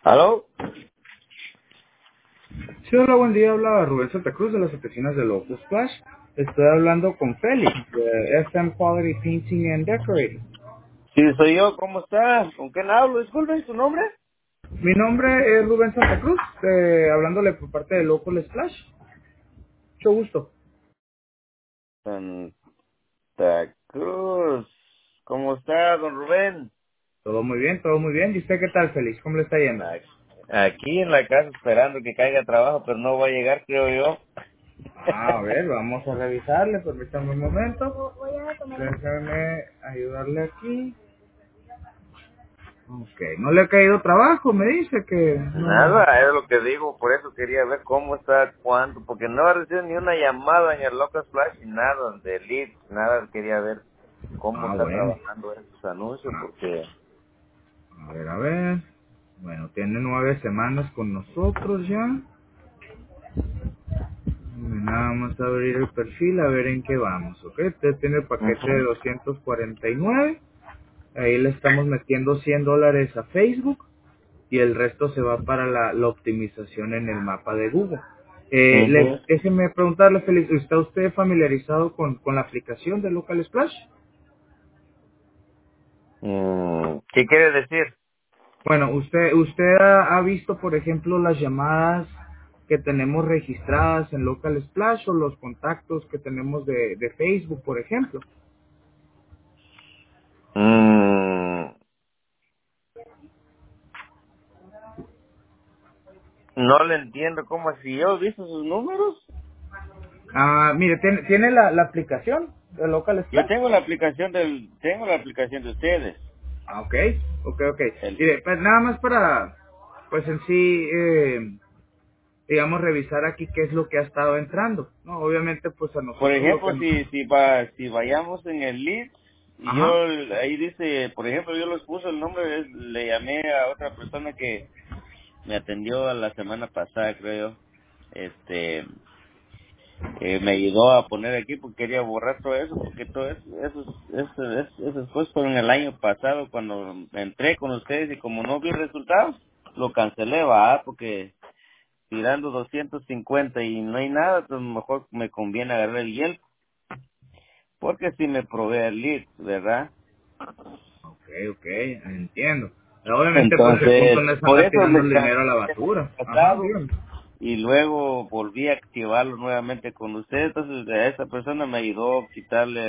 ¿Aló? Sí, hola, buen día. Habla Rubén Santa Cruz de las oficinas de Lotus Splash. Estoy hablando con Félix de FM Quality Painting and Decorating. Sí, soy yo. ¿Cómo está? ¿Con quién hablo? Disculpen, ¿su nombre? Mi nombre es Rubén Santa Cruz, hablándole por parte de Lotus Splash. Mucho gusto. Santa Cruz. ¿Cómo está, don Rubén? Todo muy bien, todo muy bien. ¿Y usted qué tal, Félix? ¿Cómo le está yendo? Aquí en la casa esperando que caiga trabajo, pero no va a llegar, creo yo. A ver, vamos a revisarle. Permítame un momento. Déjame ayudarle aquí. Ok, no le ha caído trabajo, me dice que no. Nada, es lo que digo, por eso quería ver cómo está, cuánto, porque no ha recibido ni una llamada en el Local Flash, ni nada de leads, nada, quería ver cómo está Bueno. trabajando esos anuncios, Ah, porque... a ver, a ver. Bueno, tiene 9 semanas con nosotros ya. Nada más abrir el perfil a ver en qué vamos, ¿ok? Usted tiene el paquete de Ujú, 249. Ahí le estamos metiendo $100 a Facebook y el resto se va para la optimización en el mapa de Google. ujú. Déjeme preguntarle, Félix, ¿está usted familiarizado con la aplicación de Local Splash? ¿Qué quiere decir? Bueno, usted ha visto, por ejemplo, las llamadas que tenemos registradas en Local Splash o los contactos que tenemos de Facebook, por ejemplo. Mm, no le entiendo cómo así. ¿Yo he visto sus números? Ah, mire, ¿tiene la aplicación de Local Yo Splash? tengo la aplicación de ustedes. Ah, ok, ok, ok. El, Mire, pues nada más para, pues en sí, digamos, revisar aquí qué es lo que ha estado entrando, ¿no? Obviamente, pues a por nosotros lo que... ejemplo, si vayamos en el lead y yo Ajá, ahí dice, por ejemplo, yo les puse el nombre, le llamé a otra persona que me atendió a la semana pasada, creo yo. Este, me ayudó a poner aquí porque quería borrar todo eso, porque todo esas cosas fueron el año pasado cuando entré con ustedes y como no vi resultados, lo cancelé, va, porque tirando 250 y no hay nada, pues mejor me conviene agarrar el Yelp, porque si me provee el lead, ¿verdad? ok, ok, entiendo. Pero obviamente, pues el punto Entonces, no es por andar eso tirando el les dinero a cancelé la el año basura. Ajá, pasado dígame. y luego volví a activarlo nuevamente con ustedes, entonces esa persona me ayudó a quitarle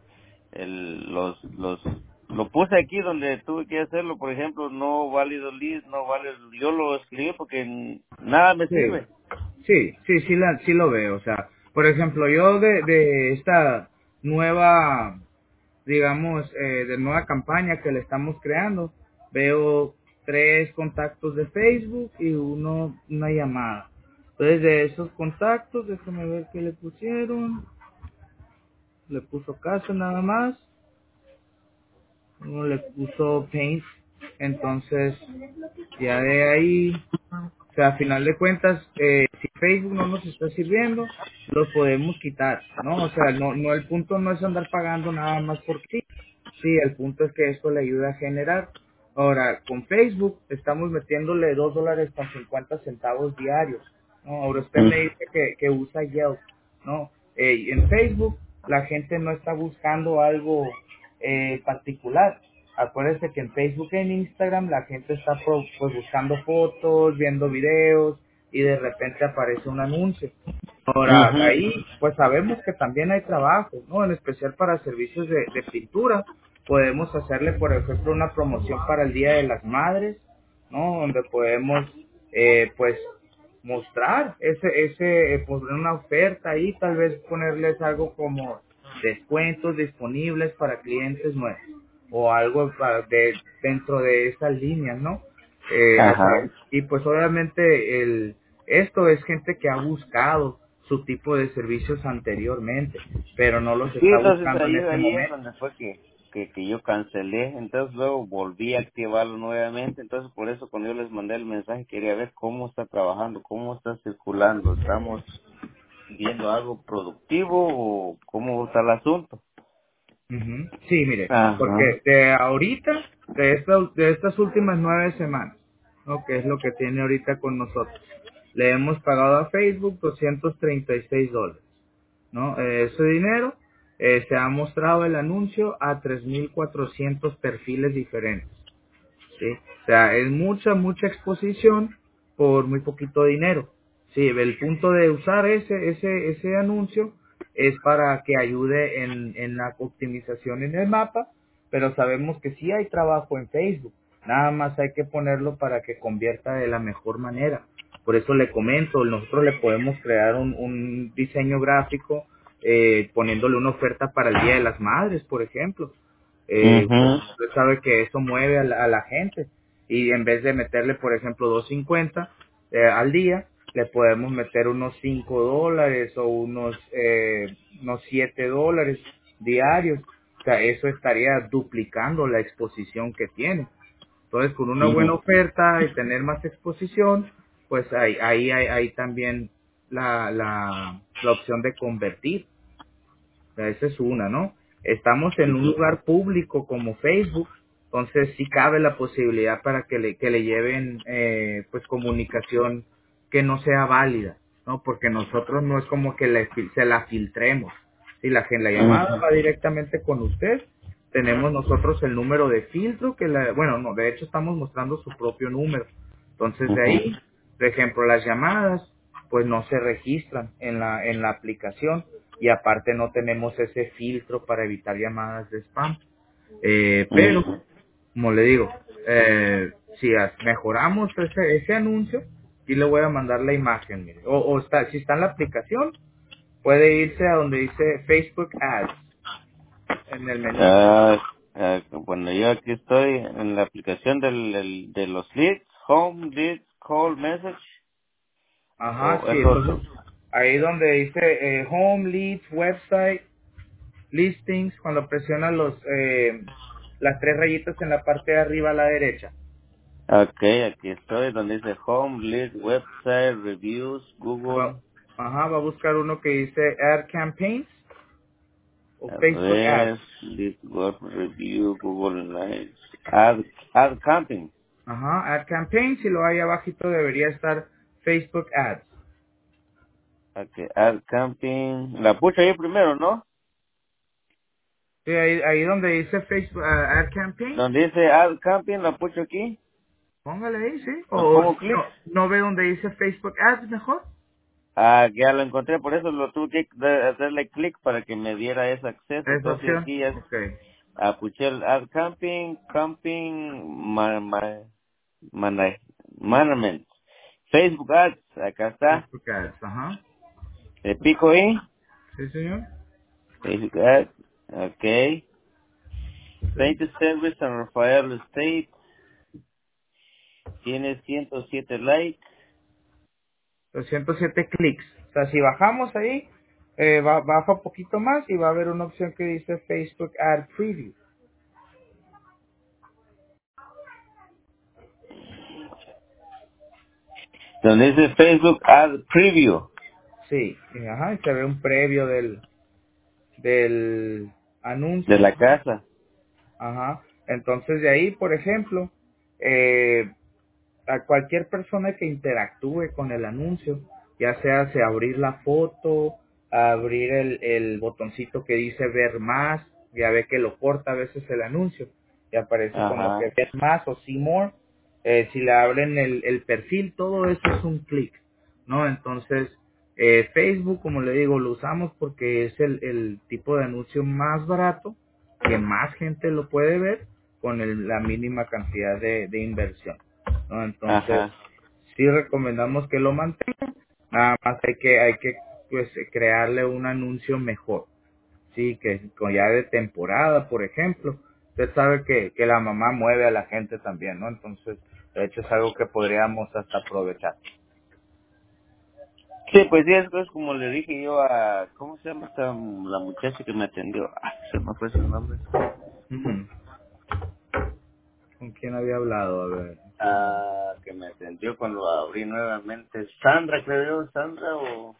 lo puse aquí donde tuve que hacerlo, por ejemplo, no válido list, no válido, yo lo escribí porque nada me Sí, sirve. sí lo veo. O sea, por ejemplo, yo de esta nueva, digamos, de nueva campaña que le estamos creando, veo 3 contactos de Facebook y una llamada. Entonces, de esos contactos, déjame ver qué le pusieron. Le puso caso nada más. Uno le puso Paint. Entonces, ya de ahí, o sea, a final de cuentas, si Facebook no nos está sirviendo, lo podemos quitar, ¿no? O sea, el punto no es andar pagando nada más porque sí. Sí, el punto es que esto le ayuda a generar. Ahora, con Facebook estamos metiéndole $2.50 diarios, ¿no? Ahora usted me Mm. dice que usa Yelp, ¿no? En Facebook la gente no está buscando algo particular. Acuérdense que en Facebook y en Instagram la gente está pues, buscando fotos, viendo videos y de repente aparece un anuncio. Ahora, Ujú, ahí pues sabemos que también hay trabajo, ¿no? En especial para servicios de pintura. Podemos hacerle, por ejemplo, una promoción para el Día de las Madres, ¿no? Donde podemos, pues, mostrar poner una oferta ahí, tal vez ponerles algo como descuentos disponibles para clientes nuevos o algo dentro de esas líneas, ¿no? O sea, ajá. y pues obviamente esto es gente que ha buscado su tipo de servicios anteriormente, pero no los Sí, está entonces buscando en este ahí es momento. donde fue que yo cancelé, entonces luego volví a activarlo nuevamente, entonces por eso cuando yo les mandé el mensaje quería ver cómo está trabajando, cómo está circulando, estamos viendo algo productivo o cómo está el asunto. Ujú. Sí, mire, Ajá. porque de ahorita, de estas últimas 9 semanas, ¿no? Que es lo que tiene ahorita con nosotros. Le hemos pagado a Facebook $236, ¿no? Ese dinero se ha mostrado el anuncio a 3.400 perfiles diferentes. ¿Sí? O sea, es mucha exposición por muy poquito dinero. Sí, el punto de usar ese anuncio es para que ayude en la optimización en el mapa, pero sabemos que sí hay trabajo en Facebook. Nada más hay que ponerlo para que convierta de la mejor manera. Por eso le comento, nosotros le podemos crear un diseño gráfico poniéndole una oferta para el Día de las Madres, por ejemplo. Pues Mhm. usted sabe que eso mueve a la gente y en vez de meterle por ejemplo 2.50 al día le podemos meter unos $5 o unos $7 diarios. O sea, eso estaría duplicando la exposición que tiene. Entonces, con una buena Mhm. oferta y tener más exposición, pues ahí hay también la opción de convertir. Esa es una, ¿no? Estamos en un lugar público como Facebook, entonces sí cabe la posibilidad para que le lleven pues comunicación que no sea válida, ¿no? Porque nosotros no es como que se la filtremos. Si la llamada Mhm. va directamente con usted, tenemos nosotros el número de filtro bueno, no, de hecho estamos mostrando su propio número. Entonces de Mhm. ahí, por ejemplo, las llamadas pues no se registran en la aplicación y aparte no tenemos ese filtro para evitar llamadas de spam. Pero, Mhm. como le digo, si mejoramos ese anuncio, sí le voy a mandar la imagen, mire. O está, si está en la aplicación, puede irse a donde dice Facebook Ads en el menú. Bueno, yo aquí estoy en la aplicación de los leads, home leads, call message, Ajá, o sí, eso. entonces ahí donde dice Home Leads, Website, Listings, cuando presiona las tres rayitas en la parte de arriba a la derecha. Okay, aquí estoy, donde dice home, lead, website, reviews, Va, Google, ajá, va a buscar uno que dice Ad Campaigns o a Facebook Ads. ver, lead, web, review, Google Lights, ad camping. Ajá, Ad Campaigns y luego ahí abajito debería estar Facebook Ads. Okay, ad camping, la pucha ahí primero, ¿no? Sí, ahí donde dice Facebook Ad Campaigns, Donde dice ad camping, la pucho aquí, póngale ahí, sí. lo O pongo si clic. no ve donde dice Facebook Ads mejor. Ya lo encontré, por eso lo tuve que hacerle clic para que me diera ese acceso. Esa Entonces opción. aquí ya Ok. apuché el ad camping, mana- management, Facebook ads, acá está. Facebook Ads, ajá. Le pico ahí, Sí, señor. Facebook ads, ok. Sí. State Service San Rafael State, tiene 107 likes. 207 clics. O sea, si bajamos ahí, baja un poquito más y va a haber una opción que dice Facebook Ad Preview. Donde dice Facebook ad preview Sí, y, ajá, y se ve un previo del de anuncio. la casa. Ajá. Entonces de ahí, por ejemplo, eh, a cualquier persona que interactúe con el anuncio, ya sea se abrir la foto, abrir el botoncito que dice ver más, ya ve que lo corta a veces el anuncio, y aparece como Ajá, que ver más o see more, si le abren el perfil, todo eso es un clic, ¿no? Entonces, Facebook, como le digo, lo usamos porque es el tipo de anuncio más barato, que más gente lo puede ver con la mínima cantidad de inversión, ¿no? Entonces, ajá. sí recomendamos que lo mantengan, nada más hay que pues crearle un anuncio mejor, sí, que con ya de temporada, por ejemplo, usted sabe que la mamá mueve a la gente también, ¿no? Entonces, de hecho es algo que podríamos hasta aprovechar. Sí, pues sí, es como le dije yo a, ¿cómo se llama esta, la muchacha que me atendió? Se me fue su nombre. Ujú. ¿Con quién había hablado? A ver, un segundo. Que me atendió cuando abrí nuevamente. Sandra, creo yo, Sandra o...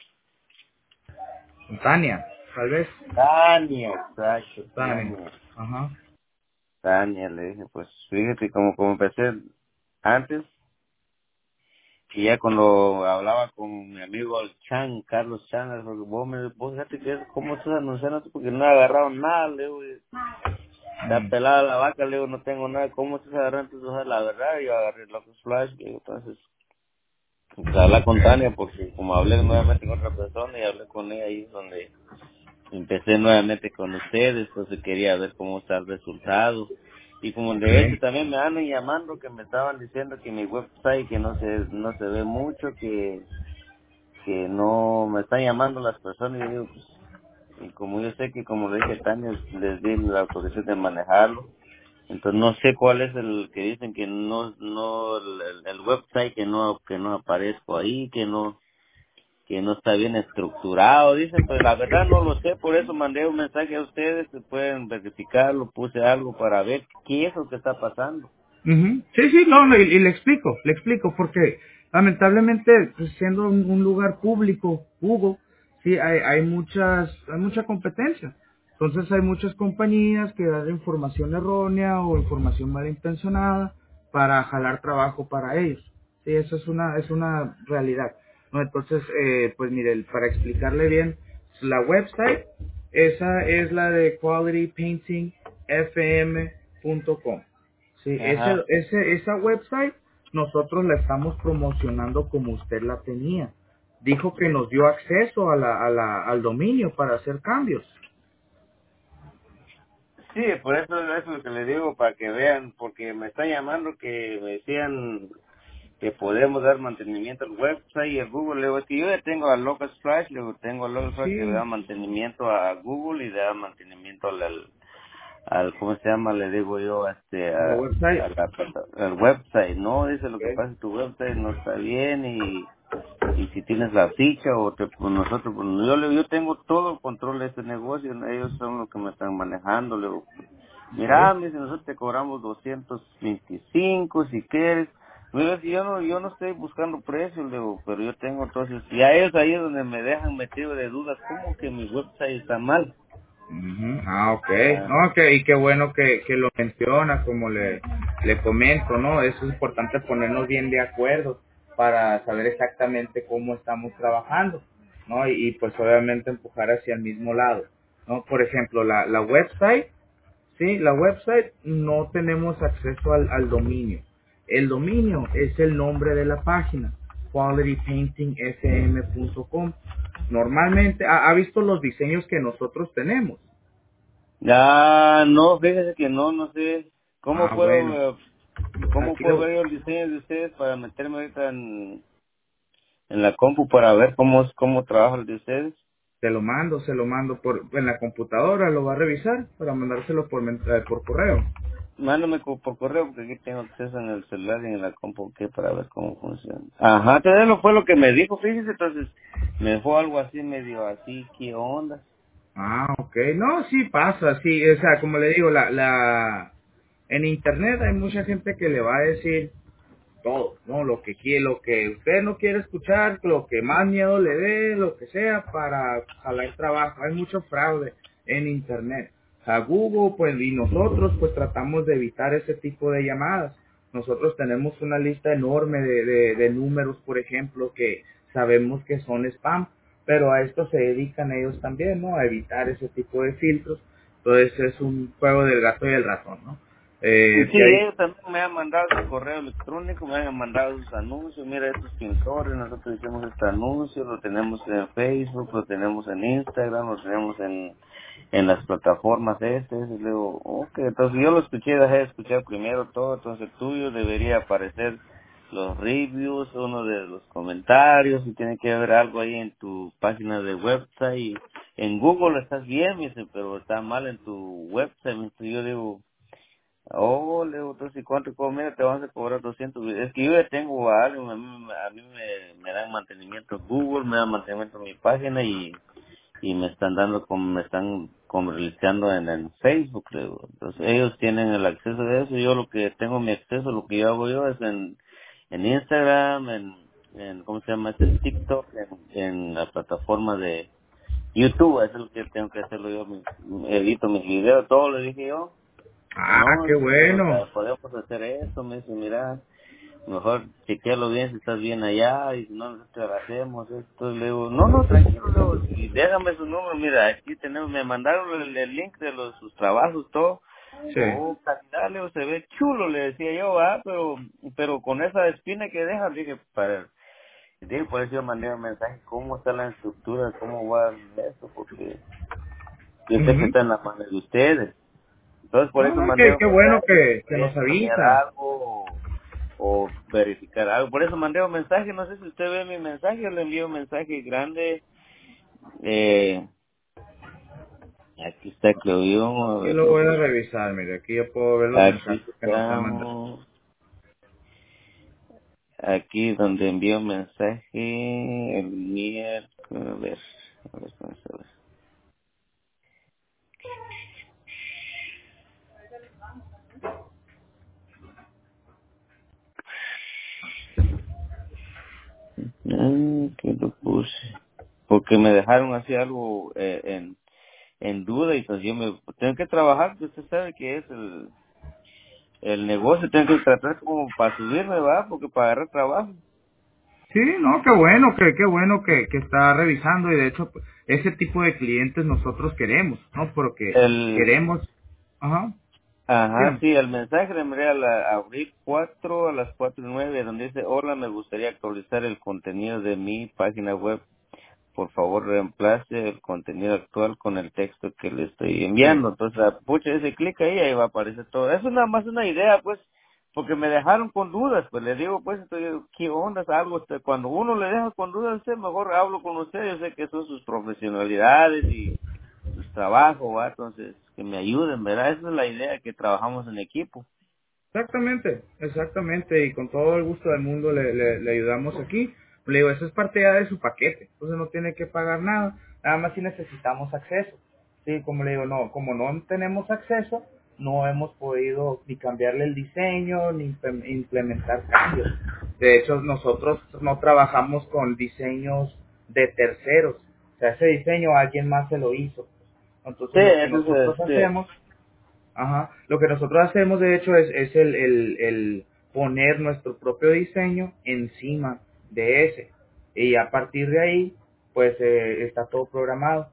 Con Tania, tal vez. Tania, exacto, Tania, Tania. ajá. Tania, le dije, pues fíjate como empecé, antes, y ya cuando hablaba con mi amigo el Chan, Carlos Chan, le digo, vos fíjate que cómo estás anunciando, porque no he agarrado nada, le digo, está pelada la vaca, le digo, no tengo nada, ¿cómo estás agarrando? Entonces, la verdad, yo agarré Locus Flash, le digo, entonces, pues hablar con Tania, porque como hablé nuevamente con otra persona y hablé con ella ahí, donde empecé nuevamente con ustedes, entonces quería ver cómo está el resultado. Y como de hecho Okay. también me andan llamando, que me estaban diciendo que mi website que no se ve mucho, que no me están llamando las personas, y yo digo, pues, y como yo sé que como le dije a Tania, les di la autorización de manejarlo, entonces no sé cuál es el que dicen que no el website que no aparezco ahí, que no está bien estructurado, dicen, pues la verdad no lo sé, por eso mandé un mensaje a ustedes, que pueden verificarlo, puse algo para ver qué es lo que está pasando. Ujú. Sí, sí, no, no, y le explico, porque lamentablemente, pues, siendo un lugar público, Hugo, sí, hay mucha competencia. Entonces hay muchas compañías que dan información errónea o información malintencionada para jalar trabajo para ellos. Sí, eso es una realidad. ¿No? Entonces, pues mire, para explicarle bien, la website, esa es la de qualitypaintingfm.com. Sí, Ajá. esa website nosotros la estamos promocionando como usted la tenía. Dijo que nos dio acceso al dominio para hacer cambios. Sí, por eso es lo que le digo, para que vean, porque me están llamando que me decían que podemos dar mantenimiento al website y a Google. Le digo, es que yo ya tengo a Locus Flash, le digo, tengo a Locus Flash que le da Sí, mantenimiento a Google y le da mantenimiento ¿cómo se llama? Le digo yo, a la website. al website, ¿no? Dice, lo que Okay. pasa es que tu website no está bien y si tienes la ficha o pues nosotros, pues, yo tengo todo el control de este negocio, ellos son los que me están manejando, le digo, mira, Okay. me dice, nosotros te cobramos 225 si quieres. Mira, si yo no estoy buscando precios, le digo, pero yo tengo entonces, y a ellos ahí es donde me dejan metido de dudas, ¿cómo que mi website está mal? Ujú. Ah, ok. Ah, No, y qué bueno que lo menciona, como le comento, ¿no? Eso es importante ponernos bien de acuerdo para saber exactamente cómo estamos trabajando, ¿no? Y pues obviamente empujar hacia el mismo lado, ¿no? Por ejemplo, la website, sí, la website no tenemos acceso al dominio. El dominio es el nombre de la página, qualitypaintingfm.com. Normalmente, ha visto los diseños que nosotros tenemos. ya, no, fíjese que no sé, ¿cómo Ah, bueno. puedo, cómo Aquí puedo lo, ver yo el diseño de ustedes para meterme ahorita en la compu para ver cómo trabaja el de ustedes? se lo mando en la computadora, lo va a revisar para mandárselo por correo. Mándame por correo porque aquí tengo acceso en el celular y en la compu que para ver cómo funciona. Ajá, entonces lo fue lo que me dijo, fíjese, entonces me dejó algo así medio así, ¿qué onda? Ah, ok. No, sí pasa, sí. O sea, como le digo, en internet hay mucha gente que le va a decir todo, ¿no? Lo que quiere, lo que usted no quiere escuchar, lo que más miedo le dé, lo que sea para jalar trabajo. Hay mucho fraude en internet. A Google, pues, y nosotros, pues, tratamos de evitar ese tipo de llamadas. Nosotros tenemos una lista enorme de números, por ejemplo, que sabemos que son spam, pero a esto se dedican ellos también, ¿no? A evitar ese tipo de filtros. Entonces es un juego del gato y el ratón, ¿no? Sí, De ahí, ellos también me han mandado su correo electrónico, me han mandado sus anuncios, mira estos pintores, nosotros hicimos este anuncio, lo tenemos en Facebook, lo tenemos en Instagram, lo tenemos en las plataformas y le digo, ok, entonces yo lo escuché, dejé de escuchar primero todo, entonces el tuyo debería aparecer los reviews, uno de los comentarios, y tiene que haber algo ahí en tu página de website, en Google estás bien, me dice, pero está mal en tu website, me dice. Yo digo, oh, le digo, entonces, ¿y cuánto? Como, mira, te vas a cobrar 200. Es que yo ya tengo a alguien, a mí me dan mantenimiento en Google, me dan mantenimiento en mi página y me están comercializando en Facebook, le digo. Entonces, ellos tienen el acceso de eso, yo lo que tengo mi acceso, lo que yo hago yo es en Instagram, ¿cómo se llama? En TikTok, en la plataforma de YouTube, eso es lo que tengo que hacerlo yo, edito mis videos, todo lo dije yo. ah, No, qué dice, pero bueno. podemos hacer esto, me dice, mira. mejor chequearlo bien si estás bien allá y si no nosotros hacemos esto. Le digo, no, tranquilo, le digo, y déjame su número, mira, aquí tenemos, me mandaron el link de sus trabajos, todo. Sí. Oh, calidad, le digo, se ve chulo, le decía yo, pero con esa espina que deja, dije, dije, por eso yo mandé un mensaje, cómo está la estructura, cómo va eso, porque yo sé que Ujú. está en la mano de ustedes. Entonces por No, eso no, mandé qué, un qué bueno mensaje si que podían nos cambiar avisa. algo o verificar algo. Por eso mandé un mensaje, no sé si usted ve mi mensaje, yo le envío un mensaje grande. Eh, aquí está Claudio, a Aquí ver, lo voy a revisar, mire, aquí yo puedo ver los aquí mensajes que nos ha mandado. estamos, aquí donde envío un mensaje el miércoles, vamos a ver. Que lo puse. Porque me dejaron así algo en duda y pues yo me tengo que trabajar, pues usted sabe que es el negocio, tengo que tratar como para subirme, ¿va? Porque para agarrar trabajo. Sí, no, qué bueno que está revisando y de hecho pues, ese tipo de clientes nosotros queremos, ¿no? Porque El, queremos, ajá, ajá, dígame. sí, el mensaje le envié a abril 4 a las 4:09 donde dice, hola, me gustaría actualizar el contenido de mi página web. Por favor, reemplace el contenido actual con el texto que le estoy Sí, enviando. Entonces, pucha, ese clic ahí, ahí va a aparecer todo. Eso es nada más una idea, pues, porque me dejaron con dudas. Pues le digo, pues, ¿qué onda? Algo, cuando uno le deja con dudas, mejor hablo con usted. Yo sé que son sus profesionalidades y sus trabajos, ¿va? Entonces, que me ayuden, ¿verdad? Esa es la idea, que trabajamos en equipo. exactamente, y con todo el gusto del mundo le ayudamos aquí. Le digo, eso es parte ya de su paquete, entonces no tiene que pagar nada, nada más si necesitamos acceso. Sí, como le digo, no, como no tenemos acceso, no hemos podido ni cambiarle el diseño, ni implementar cambios. De hecho, nosotros no trabajamos con diseños de terceros, o sea, ese diseño alguien más se lo hizo. Sí, Entonces lo que eso es, nosotros hacemos. Ajá. Lo que nosotros hacemos, de hecho, es el poner nuestro propio diseño encima de ese. Y a partir de ahí, pues está todo programado.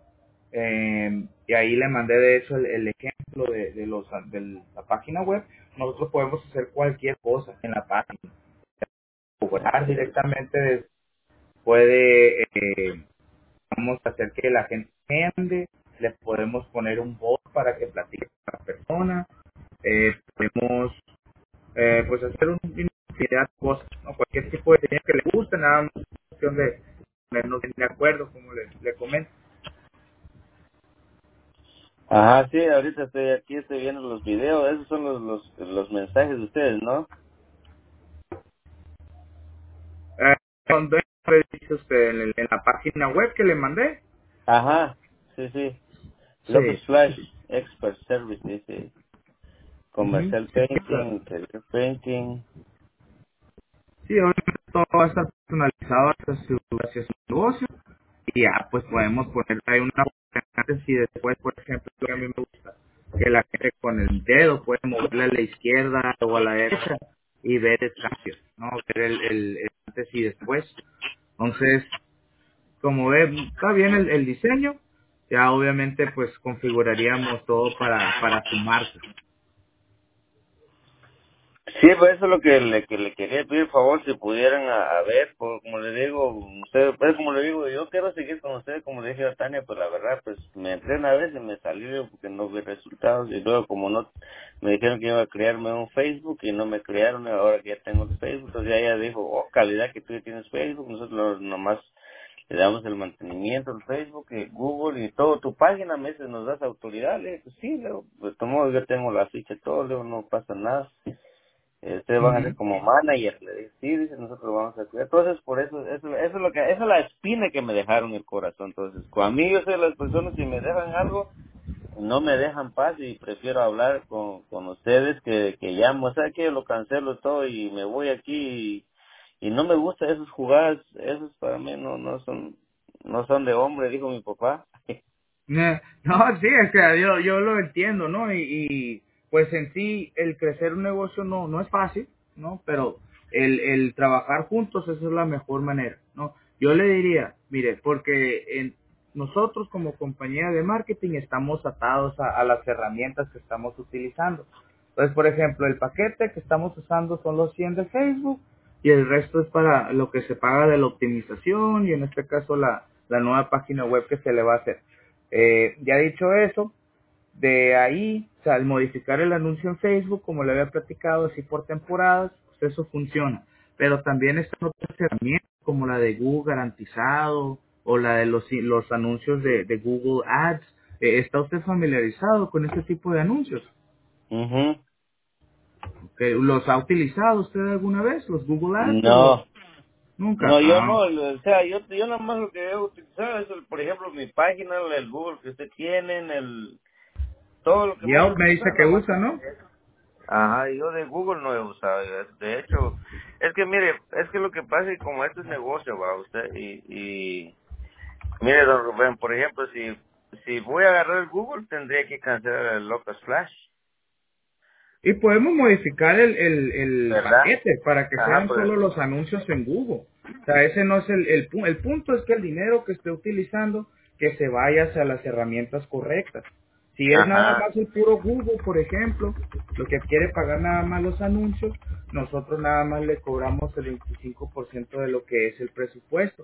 Y ahí le mandé, de hecho, el ejemplo de la página web. Nosotros podemos hacer cualquier cosa en la página. Cobrar directamente, puede, vamos a hacer que la gente entiende, le podemos poner un bot para que platique con la persona, podemos pues hacer una infinidad de cosas, ¿no? Cualquier tipo de diseño que le guste, nada más es cuestión de ponernos de acuerdo, como le comento. ajá, sí, ahorita estoy aquí, estoy viendo los videos, esos son los mensajes de ustedes, ¿no? ¿Dónde le dice usted? En la página web que le mandé? Ajá, sí, sí. Locus Sí, Flash Expert Service, dice. ujú, Comercial sí, Painting, Interior Painting. sí, obviamente todo va a estar personalizado hacia su negocio y ya pues podemos poner ahí una antes y después, por ejemplo, lo que a mí me gusta, que la gente con el dedo puede moverle a la izquierda o a la derecha y ver el cambio, ¿no? Ver el antes y después. Entonces, como ve, está bien el diseño, ya obviamente pues configuraríamos todo para su marca. Sí, pues eso es lo que le quería pedir, por favor, si pudieran a ver, como le digo, usted, pues como le digo, yo quiero seguir con usted, como le dije a Tania, pues la verdad, pues me entré una vez y me salí porque no vi resultados, y luego como no, me dijeron que iba a crearme un Facebook y no me crearon, y ahora que ya tengo el Facebook, entonces ya ella dijo, oh, calidad que tú ya tienes Facebook, nosotros nomás le damos el mantenimiento al Facebook, y Google y todo, tu página, a veces nos das autoridad, le dije, pues sí, luego, pues tomo, yo tengo la ficha, todo, luego no pasa nada. Ustedes van a ser Ujú. como manager, le dije, sí, dice, nosotros vamos a cuidar. Entonces, por eso es lo que, esa es la espina que me dejaron el corazón. Entonces, a mí yo soy las personas, si me dejan algo, no me dejan paz y prefiero hablar con ustedes que llamo, o sea, que yo lo cancelo todo y me voy aquí y no me gusta esas jugadas, esos para mí no son de hombre, dijo mi papá. No, sí, es que yo lo entiendo, ¿no? Y pues en sí el crecer un negocio no es fácil, ¿no? Pero el trabajar juntos, esa es la mejor manera, ¿no? Yo le diría, mire, porque nosotros como compañía de marketing estamos atados a las herramientas que estamos utilizando. Entonces, por ejemplo, el paquete que estamos usando son los 100 de Facebook y el resto es para lo que se paga de la optimización y en este caso la nueva página web que se le va a hacer. Ya dicho eso, de ahí, o sea, al modificar el anuncio en Facebook, como le había platicado, así por temporadas, pues eso funciona. Pero también están otras herramientas como la de Google garantizado o la de los anuncios de Google Ads. ¿Está usted familiarizado con este tipo de anuncios? Mhm. ¿Los ha utilizado usted alguna vez, los Google Ads o No, nunca? no, yo Ah, no, o sea, yo nada más lo que he utilizado es, por ejemplo, mi página, el Google que usted tiene, todo lo que me he Yelp me dice utilizado, que nada más. usa, ¿no? Ajá, yo de Google no he usado, de hecho, es que mire, es que lo que pasa es que como esto es negocio, va usted, y mire, don Rubén, por ejemplo, si voy a agarrar el Google, tendría que cancelar el Locust Flash, Y podemos modificar el ¿verdad? paquete para que Ajá, sean pues, solo los anuncios en Google. O sea, ese no es el punto es que el dinero que esté utilizando, que se vaya hacia las herramientas correctas. Si es nada ajá, más el puro Google, por ejemplo, lo que quiere pagar nada más los anuncios, nosotros nada más le cobramos el 25% de lo que es el presupuesto.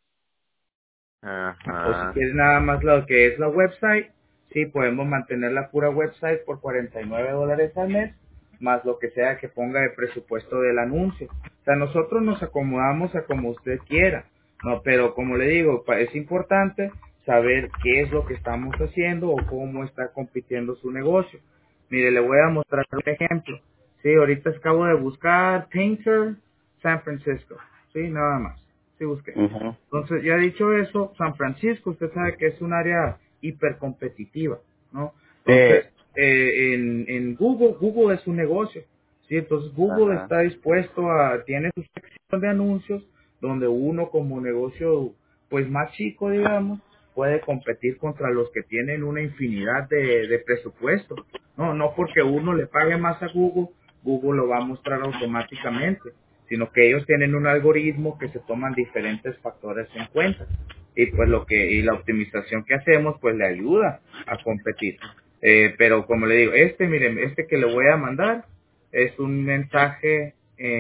O si ajá, quieres nada más lo que es la website, sí, podemos mantener la pura website por $49 al mes, más lo que sea que ponga de presupuesto del anuncio. O sea, nosotros nos acomodamos a como usted quiera, ¿no? Pero como le digo, es importante saber qué es lo que estamos haciendo o cómo está compitiendo su negocio. Mire, le voy a mostrar un ejemplo. Sí, ahorita acabo de buscar Painter San Francisco. Sí, nada más. Sí, busqué. ujú. Entonces, ya dicho eso, San Francisco, usted sabe que es un área hipercompetitiva, ¿no? Sí, Entonces, en Google, Google es un negocio, ¿sí? Entonces, Google ajá, está dispuesto tiene su sección de anuncios donde uno como negocio, pues más chico, digamos, puede competir contra los que tienen una infinidad de presupuesto, ¿no? No porque uno le pague más a Google, Google lo va a mostrar automáticamente, sino que ellos tienen un algoritmo que se toman diferentes factores en cuenta y pues y la optimización que hacemos pues le ayuda a competir. Pero como le digo, miren, este que le voy a mandar es un mensaje,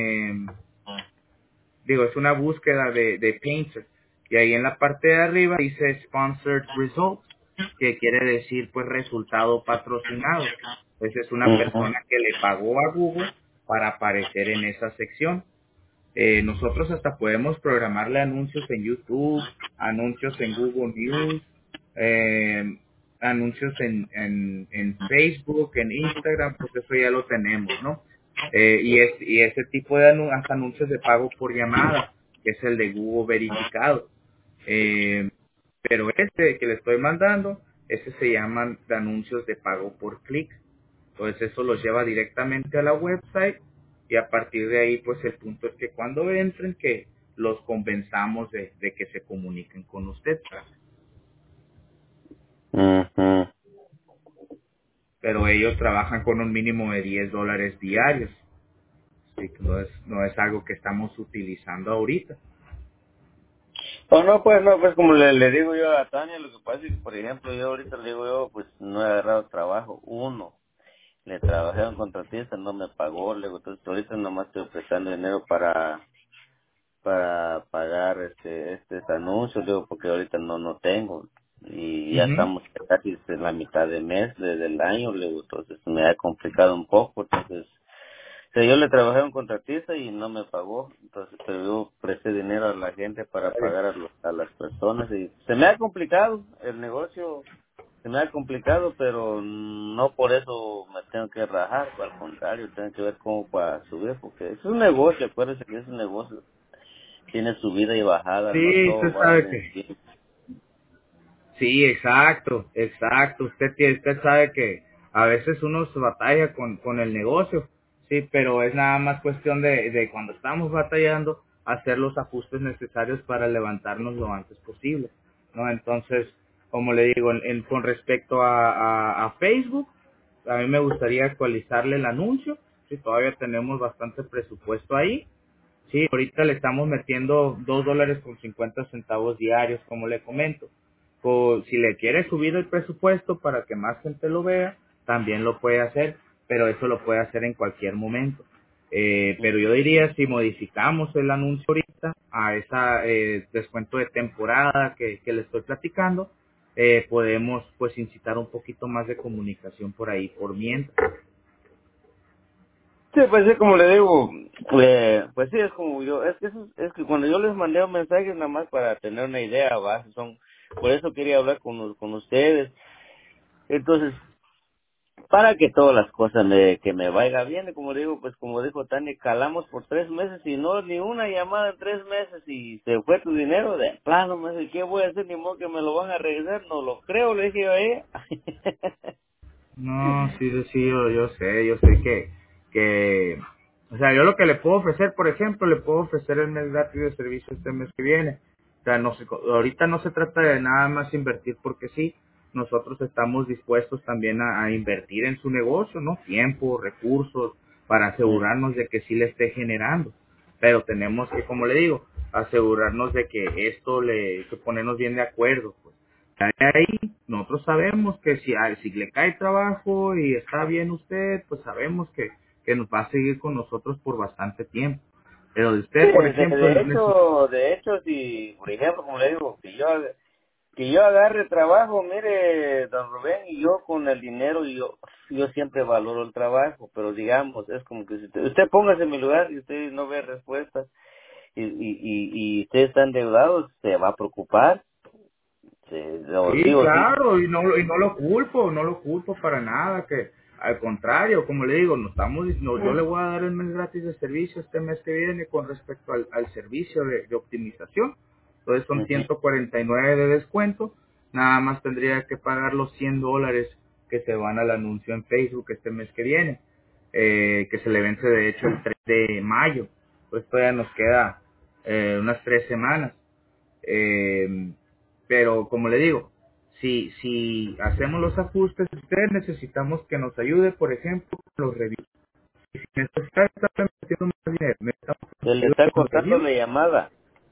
es una búsqueda de Painter y ahí en la parte de arriba dice Sponsored Results, que quiere decir pues resultado patrocinado. Pues es una ujú, persona que le pagó a Google para aparecer en esa sección. Nosotros hasta podemos programarle anuncios en YouTube, anuncios en Google News, anuncios en Facebook, en Instagram, pues eso ya lo tenemos, ¿no? Y ese tipo de hasta anuncios de pago por llamada, que es el de Google verificado. Eh, pero este que le estoy mandando, ese se llaman de anuncios de pago por clic. Entonces eso los lleva directamente a la website y a partir de ahí pues el punto es que cuando entren que los convenzamos de que se comuniquen con usted. ujú. Pero ellos trabajan con un mínimo de $10 diarios. Así que no es algo que estamos utilizando ahorita. O no, pues no, pues como le digo yo a Tania, lo que pasa es que, por ejemplo, yo ahorita le digo yo, pues no he agarrado trabajo. Uno, le trabajé a un contratista, no me pagó, le digo, entonces ahorita nomás estoy prestando dinero para pagar este anuncio, le digo, porque ahorita no tengo. Y ya Ujú. estamos casi en la mitad de mes del año, le digo, entonces me ha complicado un poco, entonces sea, yo le trabajé a un contratista y no me pagó, entonces pero yo presté dinero a la gente para pagar a las personas y se me ha complicado el negocio, se me ha complicado, pero no por eso me tengo que rajar, al contrario, tengo que ver cómo para subir, porque es un negocio, acuérdense que es un negocio, tiene subida y bajada, no Sí, todo usted va sabe en el que tiempo. sí, exacto, exacto. Usted sabe que a veces uno se batalla con el negocio, sí, pero es nada más cuestión de cuando estamos batallando hacer los ajustes necesarios para levantarnos lo antes posible, ¿no? Entonces, como le digo, con respecto a Facebook, a mí me gustaría actualizarle el anuncio, sí, todavía tenemos bastante presupuesto ahí, Sí, ahorita le estamos metiendo $2.50 diarios, como le comento. Si le quiere subir el presupuesto para que más gente lo vea, también lo puede hacer, pero eso lo puede hacer en cualquier momento. Pero yo diría, si modificamos el anuncio ahorita a esa descuento de temporada que le estoy platicando, podemos pues incitar un poquito más de comunicación por ahí, por mientras. Sí, pues sí, como le digo, pues sí, es como yo, es que es que cuando yo les mandé un mensaje nada más para tener una idea, ¿va? Por eso quería hablar con ustedes. Entonces, para que todas las cosas que me vaya bien, y como digo, pues como dijo Tania, calamos por 3 meses y no, ni una llamada en 3 meses y se fue tu dinero, de plano, me dice, ¿qué voy a hacer? Ni modo que me lo van a regresar, no lo creo, le dije yo a ella. No, sí, sí, sí, yo sé o sea, yo lo que le puedo ofrecer, por ejemplo, le puedo ofrecer el mes gratis de servicio este mes que viene. O sea, ahorita no se trata de nada más invertir porque sí, nosotros estamos dispuestos también a invertir en su negocio, ¿no? Tiempo, recursos, para asegurarnos de que sí le esté generando. Pero tenemos que, como le digo, asegurarnos de que que ponernos bien de acuerdo, pues. De ahí nosotros sabemos que si le cae trabajo y está bien usted, pues sabemos que nos va a seguir con nosotros por bastante tiempo. Pero de Sí, usted, por ejemplo, de hecho, si, por ejemplo, como le digo, que yo agarre trabajo, mire, don Rubén, y yo con el dinero, yo siempre valoro el trabajo, pero digamos, es como que si usted póngase en mi lugar y usted no ve respuesta y usted está endeudado, se va a preocupar, o sí sí, o sí. claro, y no lo culpo para nada, que al contrario, como le digo, yo le voy a dar el mes gratis de servicio este mes que viene con respecto al servicio de optimización. Entonces son Ujú. 149 de descuento, nada más tendría que pagar los $100 que se van al anuncio en Facebook este mes que viene, que se le vence de hecho el 3 de mayo, pues todavía nos queda unas 3 semanas. Eh, pero como le digo, si hacemos los ajustes, ustedes necesitamos que nos ayude, por ejemplo, con los reviews. Y si necesita estar metiendo más dinero, necesitamos que Se nos le ayude está con los cortando reviews. la llamada.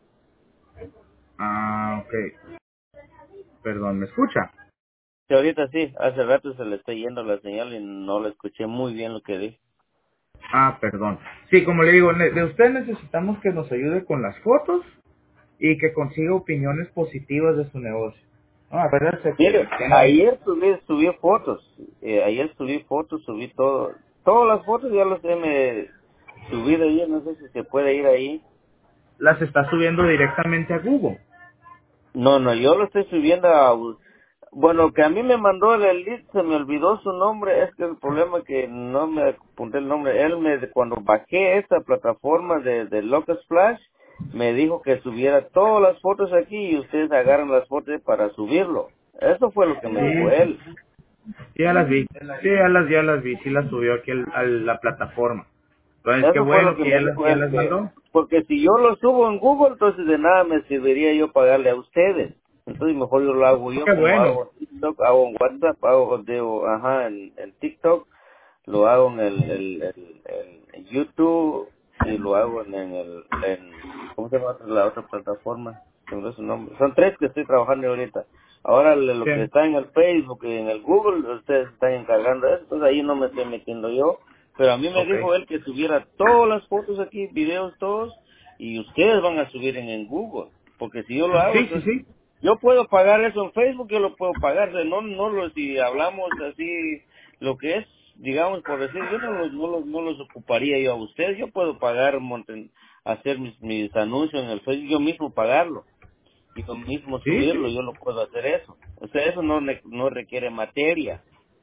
Ah, ok. Perdón, ¿me escucha? Que ahorita sí, hace rato se le está yendo la señal y no le escuché muy bien lo que dijo. Ah, perdón. Sí, como le digo, de usted necesitamos que nos ayude con las fotos y que consiga opiniones positivas de su negocio. No, acuérdate que Mire, tiene... subí fotos, ayer subí fotos, subí todas las fotos ya las he subido ahí, no sé si se puede ir ahí. Las está subiendo directamente a Google. No, no, yo lo estoy subiendo bueno, que a mí me mandó el lead, se me olvidó su nombre, es que el problema es que no me apunté el nombre, cuando bajé esta plataforma de Locust Flash, me dijo que subiera todas las fotos aquí y ustedes agarran las fotos para subirlo. Eso fue lo que me dijo Sí, él. sí, ya las vi. Sí, ya las vi. Sí las subió aquí a la plataforma. Entonces, qué Eso fue lo bueno que que me dijo ya él, las mandó. porque si yo lo subo en Google, entonces de nada me serviría yo pagarle a ustedes. Entonces mejor yo lo hago yo, Qué como bueno. hago en TikTok, hago en WhatsApp, en TikTok, lo hago en en YouTube y lo hago ¿cómo se llama la otra plataforma? Se me olvidó su nombre. Son tres que estoy trabajando ahorita. Ahora lo Sí, que está en el Facebook y en el Google, ustedes están encargando de eso, entonces ahí no me estoy metiendo yo. Pero a mí me ok. dijo él que subiera todas las fotos aquí, videos todos, y ustedes van a subir en Google. Porque si yo lo hago, Sí, sí, entonces sí. yo puedo pagar eso en Facebook, yo lo puedo pagar, o sea, si hablamos así, lo que es, digamos, por decir, yo no los ocuparía yo a ustedes, yo puedo pagar, hacer mis anuncios en el Facebook, yo mismo pagarlo, y yo mismo Sí, subirlo, sí. yo lo puedo hacer eso. O sea, eso no requiere materia,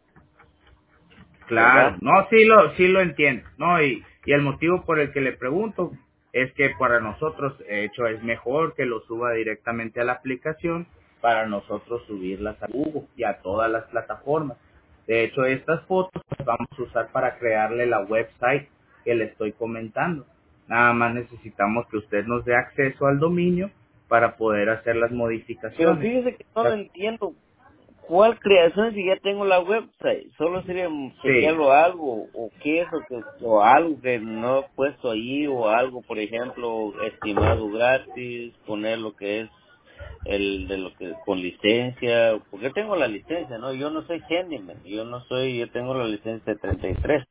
Claro, ¿verdad? no, sí lo entiendo, ¿no? Y el motivo por el que le pregunto es que para nosotros, de hecho, es mejor que lo suba directamente a la aplicación para nosotros subirlas a Google y a todas las plataformas. De hecho, estas fotos las vamos a usar para crearle la website que le estoy comentando. Nada más necesitamos que usted nos dé acceso al dominio para poder hacer las Pero modificaciones. fíjese que O no lo sea, entiendo, ¿Cuál creación si ya tengo la website? Solo sería Sí. chequearlo algo, o qué es lo que, o algo que no he puesto ahí, o algo, por ejemplo, estimado gratis, poner lo que es el de lo que con licencia, porque tengo la licencia, ¿no? Yo no soy handyman, yo tengo la licencia de 33.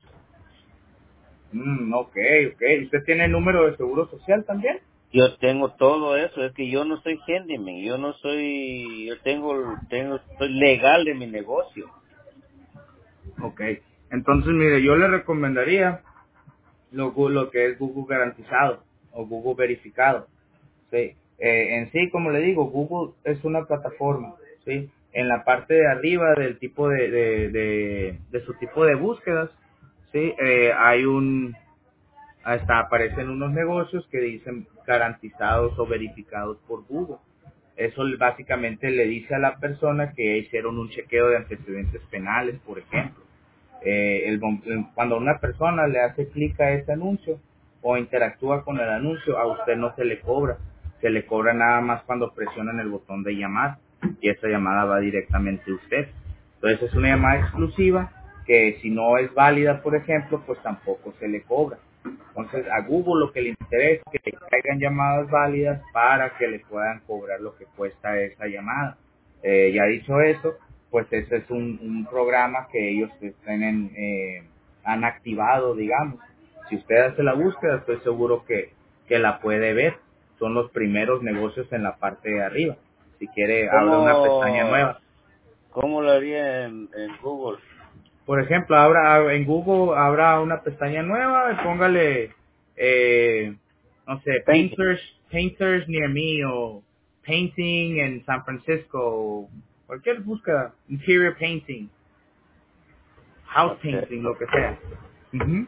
Ok, ok. ¿Usted tiene el número de seguro social también? Yo tengo todo eso, es que yo no soy handyman, yo no soy, soy legal de mi negocio. Ok. Entonces, mire, yo le recomendaría lo que es Google garantizado o Google verificado. Sí. En sí, como le digo, Google es una plataforma. Sí. En la parte de arriba del tipo de su tipo de búsquedas, sí, hay hasta aparecen unos negocios que dicen garantizados o verificados por Google. Eso básicamente le dice a la persona que hicieron un chequeo de antecedentes penales, por ejemplo. Cuando una persona le hace clic a ese anuncio o interactúa con el anuncio, a usted no se le cobra. Se le cobra nada más cuando presionan el botón de llamar y esa llamada va directamente a usted. Entonces es una llamada exclusiva que si no es válida, por ejemplo, pues tampoco se le cobra. Entonces a Google lo que le interesa es que le caigan llamadas válidas para que le puedan cobrar lo que cuesta esa llamada. Ya dicho eso, pues ese es un programa que ellos tienen, han activado, digamos. Si usted hace la búsqueda, estoy seguro que la puede ver. Son los primeros negocios en la parte de arriba. Si quiere, abre una pestaña ¿Cómo, nueva. cómo lo haría en Google? Por ejemplo, en Google habrá una pestaña nueva y póngale, no sé, Painting. painters near me o painting en San Francisco, o cualquier búsqueda, interior painting, house Okay. painting, lo que sea. Ujú.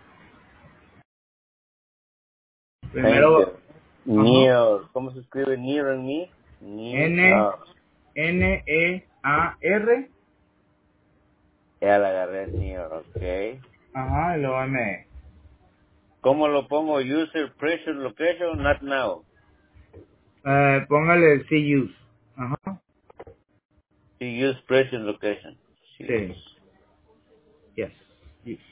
Primero, Painter. ajá, Near, ¿cómo se escribe near en me? Near, N, Near, ya la agarré, near, okay. ajá, y luego M. ¿Cómo lo pongo? User pressure location, not now. Póngale see use. Ajá, Sí, use pressure location. Sí, sí, use. yes, use.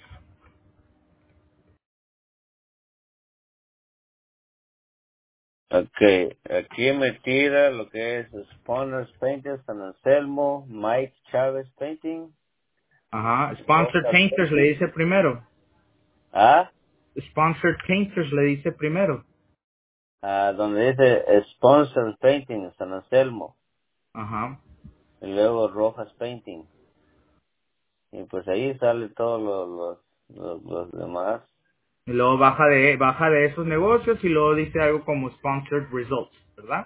Okay, aquí me tira lo que es Spawners Painters, San Anselmo, Mike Chávez Painting, Ajá, Sponsored Roca Painters le Painting. dice primero. Ah, Sponsored Painters le dice primero. donde dice Sponsor Painting, San Anselmo, Ajá. y luego Rojas Painting. Y pues ahí sale todos los demás. Y luego baja de esos negocios y luego dice algo como Sponsored Results, ¿verdad?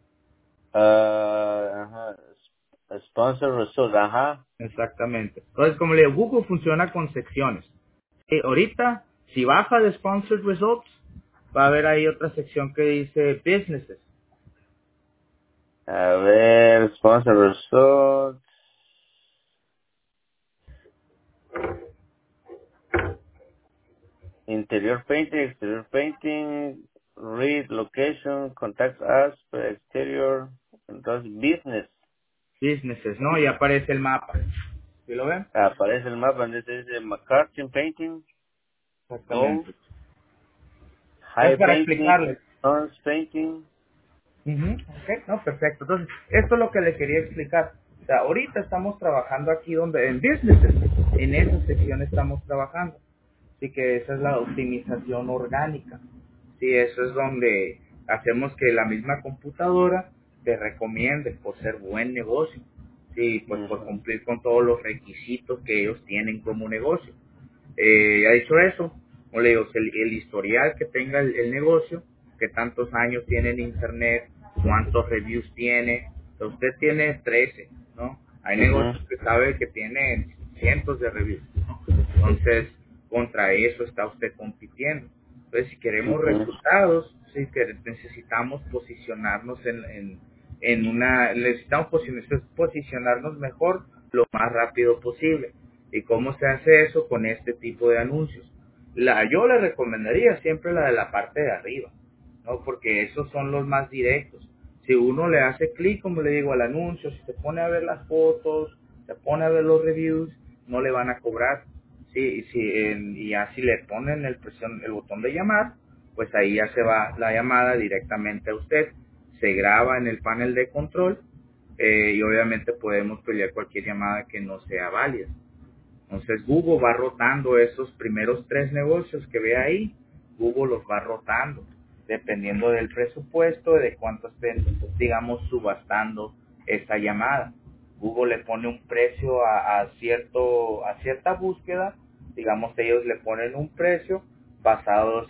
Ajá, Sponsor Result, ajá. Exactamente. Entonces, como le digo, Google funciona con secciones. Y ahorita, si baja de Sponsored Results, va a haber ahí otra sección que dice Businesses. A ver, Sponsor Result. Interior painting, exterior painting, read location, contact us, exterior, entonces business. Businesses, ¿no? Y aparece el mapa. ¿Sí lo ven? Aparece el mapa donde dice McCarthy Painting, Go, Exactamente. Es High para Painting, explicarles. Stones Painting. Ujú, ok, no, perfecto. Entonces, esto es lo que le quería explicar. O sea, ahorita estamos trabajando aquí donde, en businesses, en esa sección estamos trabajando. Así que esa es la optimización orgánica. Sí, eso es donde hacemos que la misma computadora te recomiende por ser buen negocio. Sí, pues por Ujú, cumplir con todos los requisitos que ellos tienen como negocio. Ya dicho eso, como le digo, el historial que tenga el negocio, que tantos años tiene en internet, cuántos reviews tiene. O sea, usted tiene 13, ¿no? Hay ujú, negocios que sabe que tienen cientos de reviews, ¿no? Entonces, contra eso está usted compitiendo. Entonces, si queremos ujú, resultados, sí que necesitamos posicionarnos necesitamos posicionarnos mejor lo más rápido posible. ¿Y cómo se hace eso? Con este tipo de anuncios. Yo le recomendaría siempre la de la parte de arriba, ¿no? Porque esos son los más directos. Si uno le hace clic, como le digo, al anuncio, si se pone a ver las fotos, se pone a ver los reviews, no le van a cobrar. Sí, y ya si le ponen el botón de llamar, pues ahí ya se va la llamada directamente a usted. Se graba en el panel de control y obviamente podemos pelear cualquier llamada que no sea válida. Entonces Google va rotando esos primeros 3 negocios que ve ahí, Google los va rotando, dependiendo del presupuesto, de cuánto estén, digamos, subastando esa llamada. Google le pone un precio a cierta búsqueda, digamos, ellos le ponen un precio basados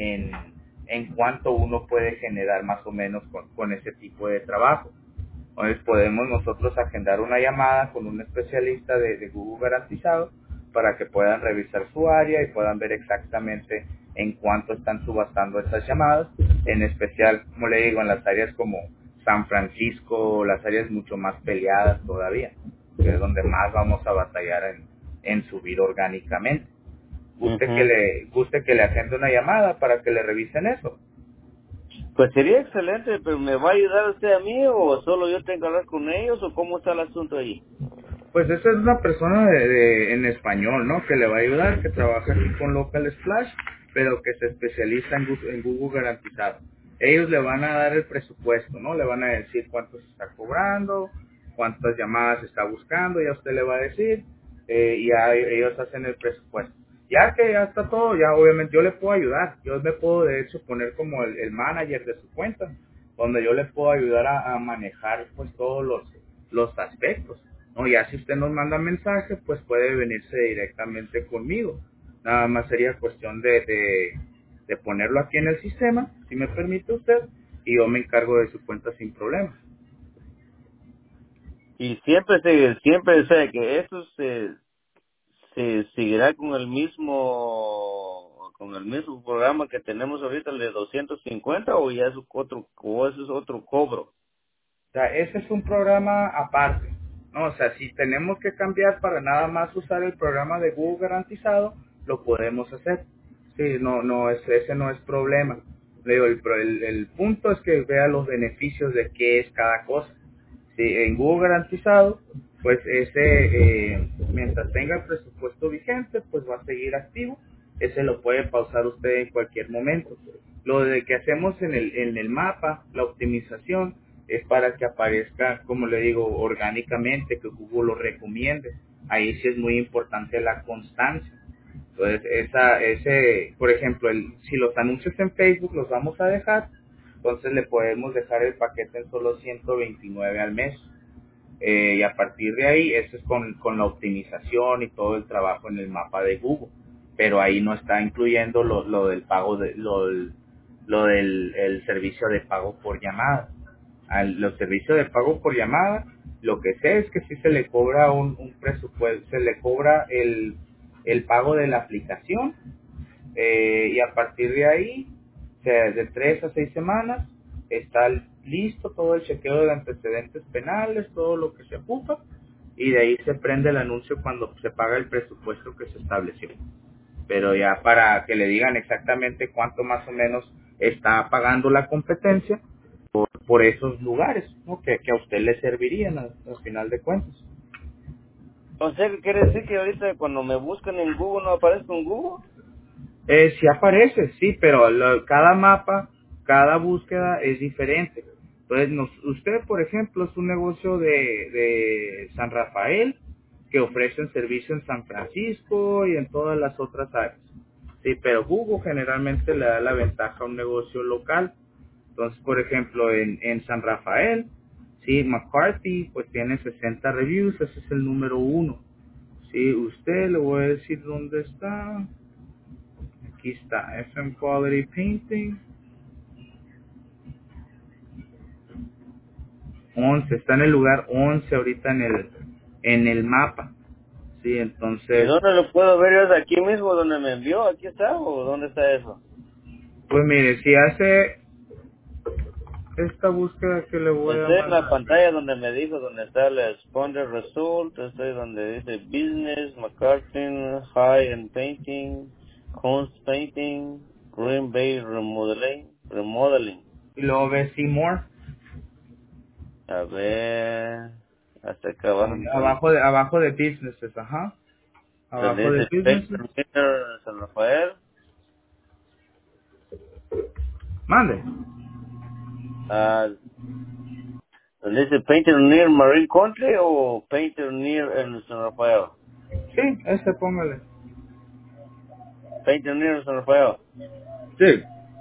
en cuánto uno puede generar más o menos con ese tipo de trabajo. Entonces podemos nosotros agendar una llamada con un especialista de Google garantizado para que puedan revisar su área y puedan ver exactamente en cuánto están subastando estas llamadas, en especial, como le digo, en las áreas como San Francisco, las áreas mucho más peleadas todavía, que es donde más vamos a batallar en subir orgánicamente. Ujú. Guste que le agende una llamada para que le revisen eso. Pues sería excelente, pero ¿me va a ayudar usted a mí o solo yo tengo que hablar con ellos o cómo está el asunto ahí? Pues esa es una persona en español, ¿no? Que le va a ayudar, que trabaja aquí con Local Splash, pero que se especializa en Google garantizado. Ellos le van a dar el presupuesto, ¿no? Le van a decir cuánto se está cobrando, cuántas llamadas está buscando, ya usted le va a decir, y ya ellos hacen el presupuesto. Ya que ya está todo, ya obviamente yo le puedo ayudar. Yo me puedo de hecho poner como el manager de su cuenta, donde yo le puedo ayudar a manejar pues todos los aspectos. No, ya si usted nos manda mensaje, pues puede venirse directamente conmigo. Nada más sería cuestión de ponerlo aquí en el sistema, si me permite usted, y yo me encargo de su cuenta sin problema. Y siempre sé que esto se seguirá con el mismo programa que tenemos ahorita, el de 250 o ya es otro, o eso es otro cobro. O sea, ese es un programa aparte. No, o sea, si tenemos que cambiar para nada más usar el programa de Google garantizado, lo podemos hacer. Sí, ese no es problema. Le digo, el punto es que vea los beneficios de qué es cada cosa. Sí, en Google garantizado, pues mientras tenga el presupuesto vigente, pues va a seguir activo. Ese lo puede pausar usted en cualquier momento. Lo de que hacemos en el mapa, la optimización, es para que aparezca, como le digo, orgánicamente, que Google lo recomiende. Ahí sí es muy importante la constancia. Entonces, por ejemplo, si los anuncios en Facebook los vamos a dejar, entonces le podemos dejar el paquete en solo 129 al mes. Y a partir de ahí, eso es con la optimización y todo el trabajo en el mapa de Google. Pero ahí no está incluyendo lo del pago, lo del el servicio de pago por llamada. Los servicios de pago por llamada, lo que sé es que sí se le cobra un presupuesto, se le cobra el pago de la aplicación y a partir de ahí, o sea, de 3 a 6 semanas, está listo todo el chequeo de antecedentes penales, todo lo que se ocupa, y de ahí se prende el anuncio cuando se paga el presupuesto que se estableció. Pero ya para que le digan exactamente cuánto más o menos está pagando la competencia por esos lugares, ¿no? Que a usted le servirían al final de cuentas. O sea, ¿qué quiere decir que ahorita cuando me buscan en Google no aparezco en Google? Sí aparece, sí, pero cada mapa, cada búsqueda es diferente. Entonces, usted, por ejemplo, es un negocio de San Rafael que ofrece un servicio en San Francisco y en todas las otras áreas. Sí, pero Google generalmente le da la ventaja a un negocio local. Entonces, por ejemplo, en San Rafael, sí, McCarthy, pues tiene 60 reviews, ese es el número 1. Sí, usted le voy a decir dónde está. Aquí está, FM Quality Painting. 11 está en el lugar 11 ahorita en el mapa. Sí, ¿Y entonces, dónde lo puedo ver? ¿Es aquí mismo donde me envió? ¿Aquí está o dónde está eso? pues mire, si hace esta búsqueda que le voy a Estoy en la mandar. pantalla donde me dijo, donde está el Responder Result, estoy donde dice Business, McCarthy, High and Painting, Cones Painting, Green Bay Remodeling. Y luego ve Seymour. A ver, hasta acá abajo. Abajo de businesses, ajá. Donde Abajo de dice businesses. Painter Mirror San Rafael. Mande. Ah, donde dice Painter Near Marine Country o Painter Near en San Rafael. Sí, póngale. Painter Near San Rafael. Sí.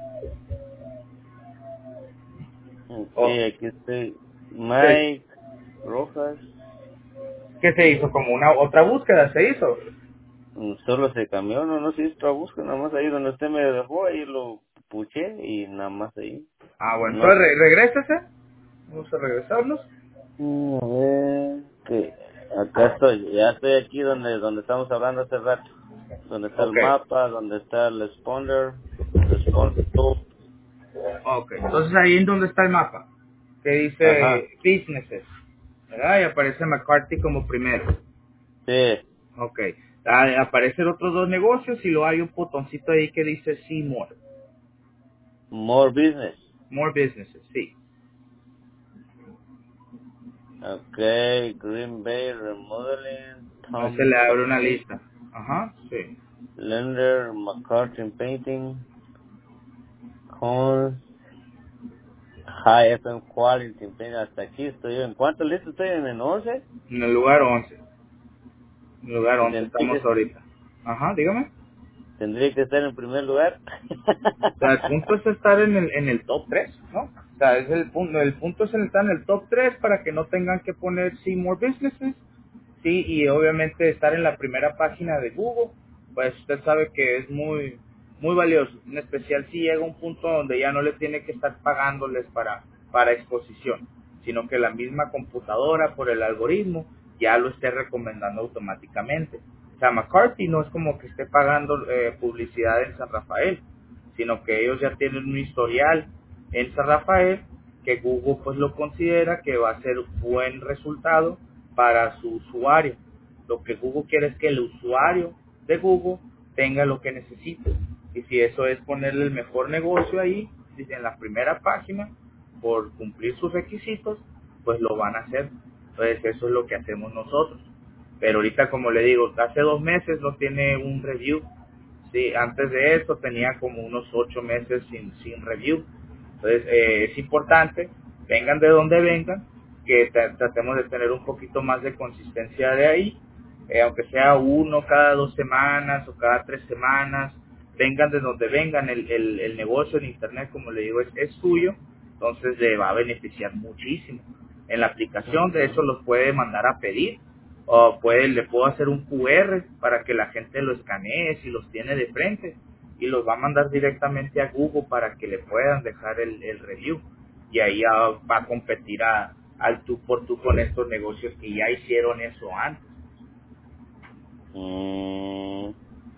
Ok, Oh, aquí estoy. sí. Mike Rojas. ¿Qué se hizo? Como una otra búsqueda se hizo. Solo se cambió, no sé si otra busca, nada más ahí donde usted me dejó, ahí lo puché y nada más ahí. Ah, bueno, No. entonces regrésese. Vamos a regresarnos. A ver, que acá estoy, ya estoy aquí donde estamos hablando hace rato. Donde está el Ok. mapa, donde está el responder tool. Ok. Entonces ahí en donde está el mapa. Que Ajá, dice businesses. ¿Verdad? Y aparece McCarthy como primero. sí, Ok. Aparecen otros dos negocios y luego hay un botoncito ahí que dice See More. more business. More businesses, sí. Okay, Green Bay Remodeling, Ahí se Tom le abre una Paint, lista. Ajá, sí. Lender, McCarthy Painting, Cons, High FM Quality Painting, hasta aquí estoy yo. ¿En cuántos listos estoy? ¿En el 11? En el lugar 11. En el lugar Y 11 estamos ahorita. Ajá, dígame. tendría que estar en primer lugar. O sea, el punto es estar en el top 3, ¿no? O sea, es el punto es estar en el top 3 para que no tengan que poner See More Businesses. Sí, y obviamente estar en la primera página de Google, pues usted sabe que es muy valioso, en especial si llega un punto donde ya no le tiene que estar pagándoles para exposición, sino que la misma computadora por el algoritmo ya lo esté recomendando automáticamente. O sea, McCarthy no es como que esté pagando publicidad en San Rafael, sino que ellos ya tienen un historial en San Rafael que Google pues lo considera que va a ser un buen resultado para su usuario. Lo que Google quiere es que el usuario de Google tenga lo que necesita. Y si eso es ponerle el mejor negocio ahí, dice en la primera página, por cumplir sus requisitos, pues lo van a hacer. Entonces eso es lo que hacemos nosotros. Pero ahorita, como le digo, hace 2 meses no tiene un review. Sí, antes de eso tenía como unos 8 meses sin review. Entonces es importante, vengan de donde vengan, que tratemos de tener un poquito más de consistencia de ahí, aunque sea uno cada 2 semanas o cada 3 semanas, vengan de donde vengan, el negocio en internet, como le digo, es suyo, entonces le va a beneficiar muchísimo. En la aplicación, de hecho, los puede mandar a pedir, o le puedo hacer un QR para que la gente lo escanee si los tiene de frente y los va a mandar directamente a Google para que le puedan dejar el review y ahí ya va a competir al tú por tú con estos negocios que ya hicieron eso antes. Mm,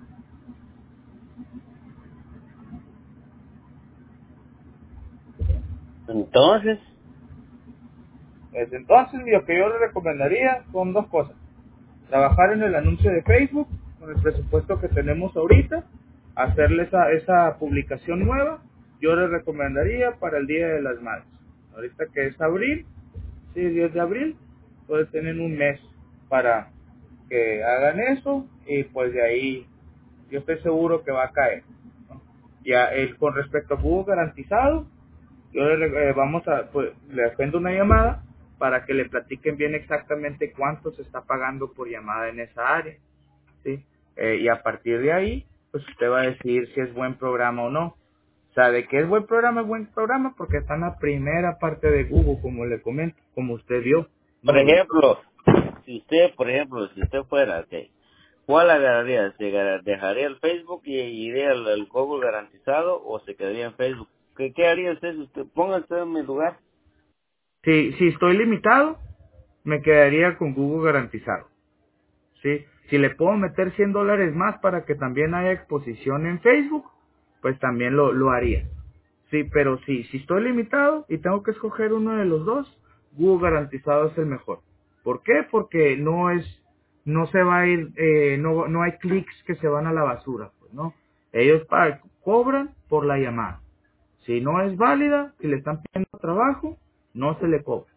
entonces, Pues entonces lo que yo le recomendaría son dos cosas: trabajar en el anuncio de Facebook con el presupuesto que tenemos ahorita, hacerle esa publicación nueva. Yo le recomendaría para el Día de las Madres, ahorita que es abril, sí, 10 de abril, pues tienen un mes para que hagan eso y pues de ahí yo estoy seguro que va a caer, ¿no? Ya con respecto a Google garantizado, yo pues, le agendo una llamada para que le platiquen bien exactamente cuánto se está pagando por llamada en esa área, ¿sí? Y a partir de ahí, pues usted va a decidir si es buen programa o no. O sea, de que es buen programa porque está en la primera parte de Google, como le comento, como usted vio, por ¿no? ejemplo, si usted fuera, okay, ¿cuál agarraría? ¿Dejaría el Facebook y iría al Google garantizado o se quedaría en Facebook? ¿Qué haría usted si usted, ponga usted en mi lugar? Si estoy limitado, me quedaría con Google garantizado. ¿Sí? Si le puedo meter $100 más para que también haya exposición en Facebook, pues también lo haría. Sí, pero si estoy limitado y tengo que escoger uno de los dos, Google garantizado es el mejor. ¿Por qué? Porque no se va a ir, no hay clics que se van a la basura, pues, ¿no? Ellos cobran por la llamada. Si no es válida, si le están pidiendo trabajo, no se le cobra.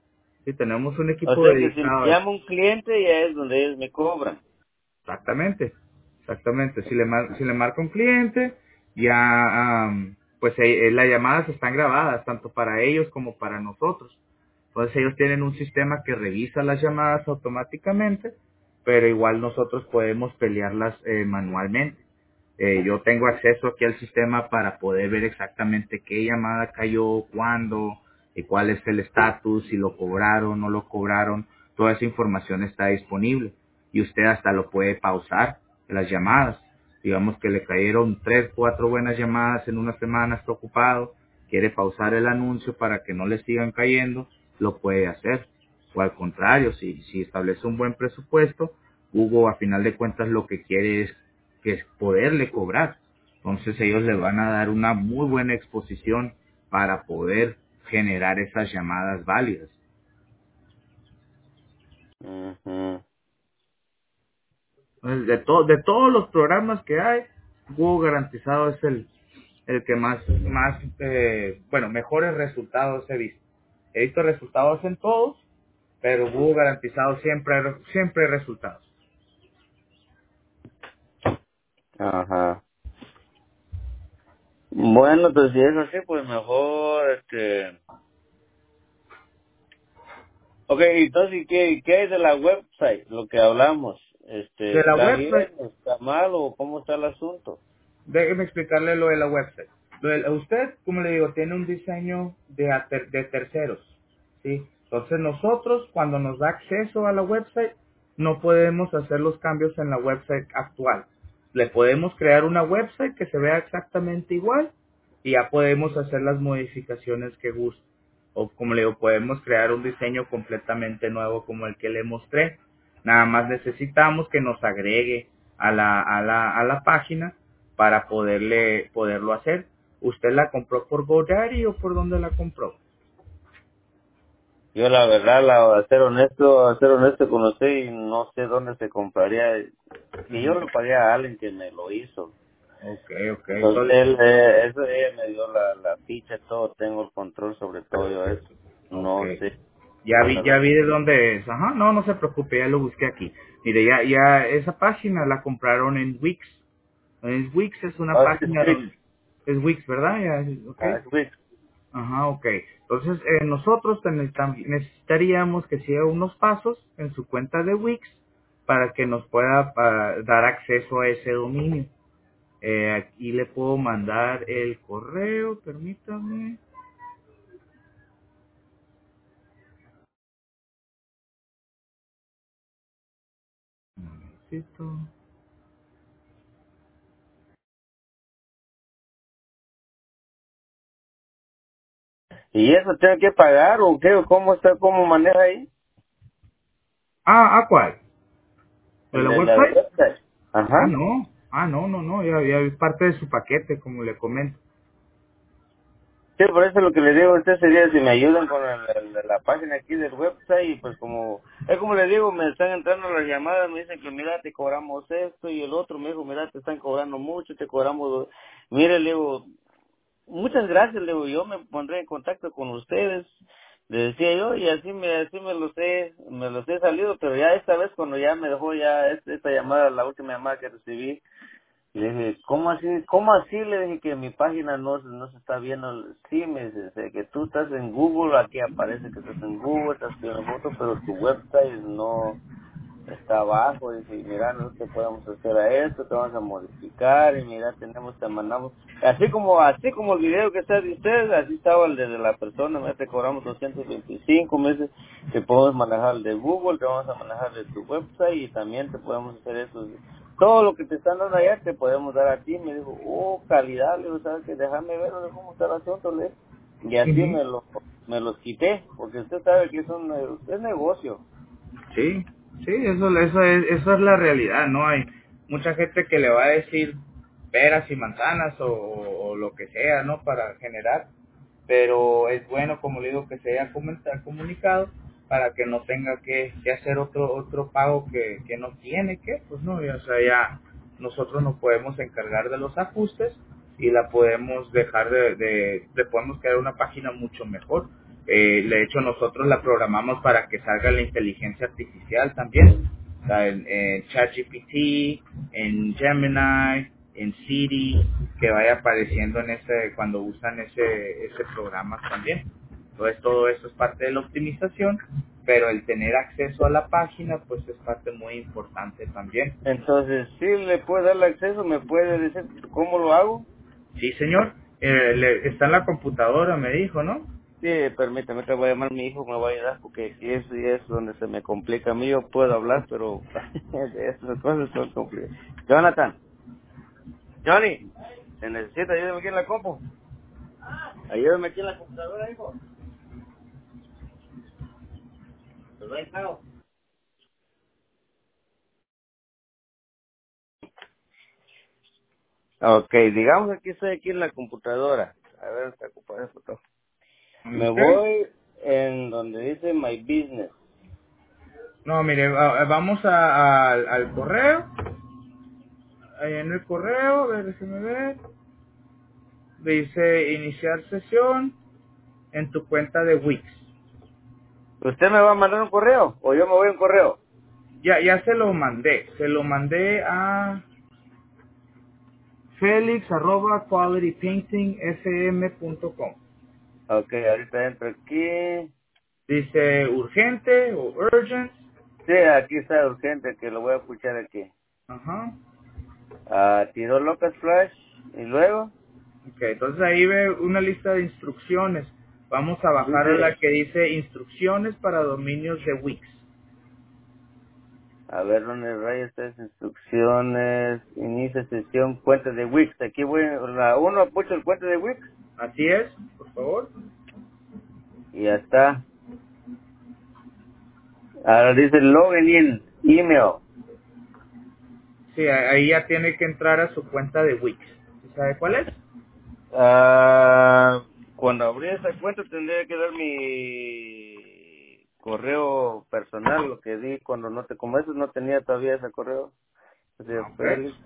Sí, tenemos un O equipo sea que si me dedicado a eso. llama un cliente ya es donde ellos me cobran. Exactamente, exactamente. Si le marca un cliente, ya, pues las llamadas están grabadas, tanto para ellos como para nosotros. Entonces ellos tienen un sistema que revisa las llamadas automáticamente, pero igual nosotros podemos pelearlas manualmente. Yo tengo acceso aquí al sistema para poder ver exactamente qué llamada cayó, cuándo, y cuál es el estatus, si lo cobraron, no lo cobraron. Toda esa información está disponible y usted hasta lo puede pausar las llamadas. Digamos que le cayeron 3, 4 buenas llamadas en una semana, está ocupado, quiere pausar el anuncio para que no le sigan cayendo, lo puede hacer. O al contrario, si establece un buen presupuesto, Google a final de cuentas lo que quiere es que es poderle cobrar. Entonces ellos le van a dar una muy buena exposición para poder generar esas llamadas válidas. Ujú. Entonces, de todos los programas que hay, Google garantizado es el que más bueno, mejores resultados he visto. He visto resultados en todos, pero Google garantizado siempre resultados. Ajá. Bueno, entonces si es así, pues mejor, Ok, entonces, ¿qué hay de la website? Lo que hablamos, De la ¿está bien? website, ¿Está mal? ¿O cómo está el asunto? déjeme explicarle lo de la website. Usted, como le digo, tiene un diseño de terceros, ¿sí? Entonces nosotros, cuando nos da acceso a la website, no podemos hacer los cambios en la website actual. Le podemos crear una website que se vea exactamente igual y ya podemos hacer las modificaciones que guste. O como le digo, podemos crear un diseño completamente nuevo como el que le mostré. Nada más necesitamos que nos agregue a la página para poderlo hacer. ¿Usted la compró por GoDaddy o por dónde la compró? Yo la verdad, a ser honesto con usted, y no sé dónde se compraría. Que yo Ujú. le pagué a alguien que me lo hizo. Ok, ok. Entonces ella me dio la ficha, todo, tengo el control sobre todo yo eso. Ok. No sé Ya dónde lo... vi de dónde es. Ajá, no, no se preocupe, ya lo busqué aquí. Mire, ya esa página la compraron en Wix. En Wix es una Ah, es página Wix. donde... Es Wix, ¿verdad? Ya, ok. Ah, es Wix. Ajá, ok. Entonces, nosotros necesitaríamos que siga unos pasos en su cuenta de Wix para que nos pueda dar acceso a ese dominio. Aquí le puedo mandar el correo, permítame. Un momentito. ¿Y eso tengo que pagar o qué? ¿O ¿Cómo está, cómo maneja ahí? ¿A cuál? ¿De El la de la website? website. Ajá. No, ya es parte de su paquete, como le comento. Sí, por eso lo que le digo a usted sería si me ayudan con la página aquí del website y pues como, es como le digo, me están entrando las llamadas, me dicen que mira, te cobramos esto y el otro me dijo, mira, te están cobrando mucho, te cobramos, mire, le digo, muchas gracias, le digo, yo me pondré en contacto con ustedes, le decía yo y así me los he salido, pero ya esta vez cuando ya me dejó ya esta llamada, la última llamada que recibí, le dije, ¿cómo así? ¿Cómo así? Le dije que mi página no se está viendo. Sí, me dice, que tú estás en Google, aquí aparece que estás en Google, estás viendo fotos, pero tu website no, está abajo, dice, y mira, nosotros te podemos hacer a esto, te vamos a modificar, y mira, te mandamos, así como el video que está de ustedes, así estaba el de la persona, mira, te cobramos 225 meses, te podemos manejar el de Google, te vamos a manejar de tu website, y también te podemos hacer eso, todo lo que te están dando allá, te podemos dar a ti, me dijo, calidad, le digo, sabes que déjame ver cómo está el asunto, le, y así Ujú. me los quité, porque usted sabe que es negocio. Sí, sí, eso es la realidad, ¿no? Hay mucha gente que le va a decir peras y manzanas o lo que sea, ¿no? Para generar, pero es bueno, como le digo, que se haya comunicado para que no tenga que hacer otro pago que no tiene que, pues no, o sea, ya nosotros nos podemos encargar de los ajustes y la podemos dejar le podemos crear una página mucho mejor. De hecho, nosotros la programamos para que salga la inteligencia artificial también. O sea, en ChatGPT, en Gemini, en Siri, que vaya apareciendo en ese, cuando usan ese programa también. Entonces todo eso es parte de la optimización, pero el tener acceso a la página pues es parte muy importante también. Entonces, si le puede dar el acceso, me puede decir cómo lo hago. Sí, señor. Está en la computadora, me dijo, ¿no? Sí, permítame, te voy a llamar, mi hijo me va a ayudar, porque aquí eso y es donde se me complica. A mí yo puedo hablar, pero de estas cosas son complicadas. Jonathan, Johnny, ¿te necesita? Ayúdame aquí en la compu. Ayúdame aquí en la computadora, hijo. Right now. Ok, digamos que estoy aquí en la computadora. A ver, está ocupada esa foto. Me Ok. voy en donde dice My Business. No, mire, vamos al correo. Ahí en el correo, a ver, déjeme ver. Dice iniciar sesión en tu cuenta de Wix. ¿Usted me va a mandar un correo o yo me voy a un correo? Ya se lo mandé a felix@qualitypaintingsm.com. Ok, ahorita entro aquí. Dice urgente o urgent. Sí, aquí está urgente que lo voy a puchar aquí. Ajá. Tiró Locas Flash y luego Ok, entonces ahí ve una lista de instrucciones. Vamos a bajar a la dice, que dice instrucciones para dominios de Wix. a ver dónde rayos estas instrucciones, inicia sesión, cuenta de Wix. Aquí voy, la uno pucho el cuenta de Wix Así es, por favor. y ya está. Ahora dice login in, email. Sí, ahí ya tiene que entrar a su cuenta de Wix. ¿Sí ¿Sabe cuál es? Cuando abrí esa cuenta tendría que dar mi correo personal, lo que di cuando no te, como eso no tenía todavía ese correo. O sea, Ok.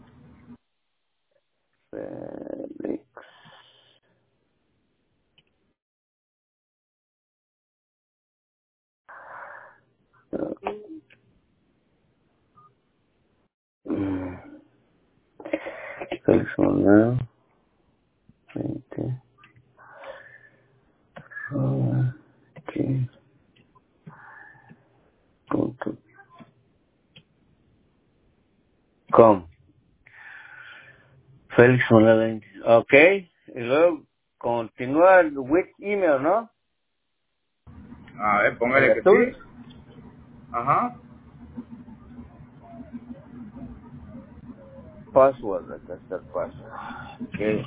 Félix. Mm, Félix Monado, 20, aquí, punto com. Félix Monado 20. Ok, y luego continúa with email, ¿no? A ver, El póngale que azul. sí. Ajá. Password, acá está el password. Ok.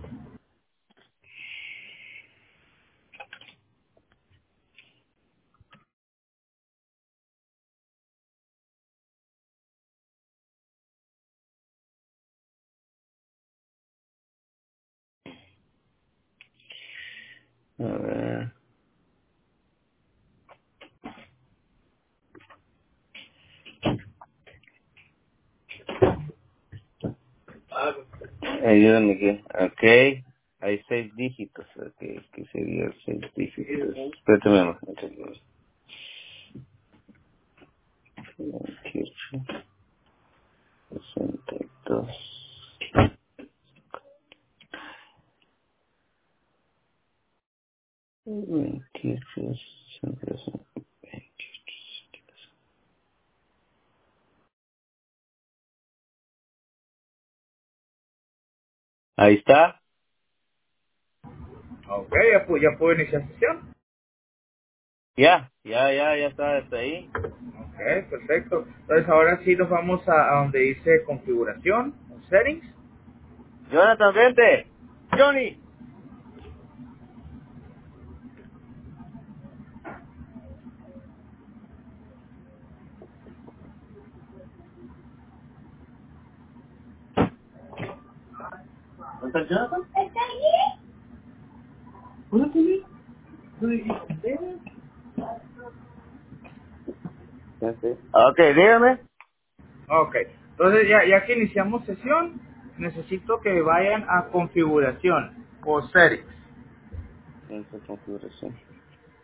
A ver. Ayúdame aquí. Ok. Hay 6 dígitos. Ok, ¿qué sería el 6 dígitos? Espérate, mamá. 28, 62, 28, 62, 28. Ahí está. Ok, ya puedo iniciar sesión. Ya está hasta ahí. Ok, perfecto. Entonces ahora sí nos vamos a donde dice configuración, o settings. Jonathan, vente. Johnny. ¿Dónde está Jonathan? Ok, dígame. Ok, entonces ya que iniciamos sesión, necesito que vayan a configuración o settings. Esta configuración.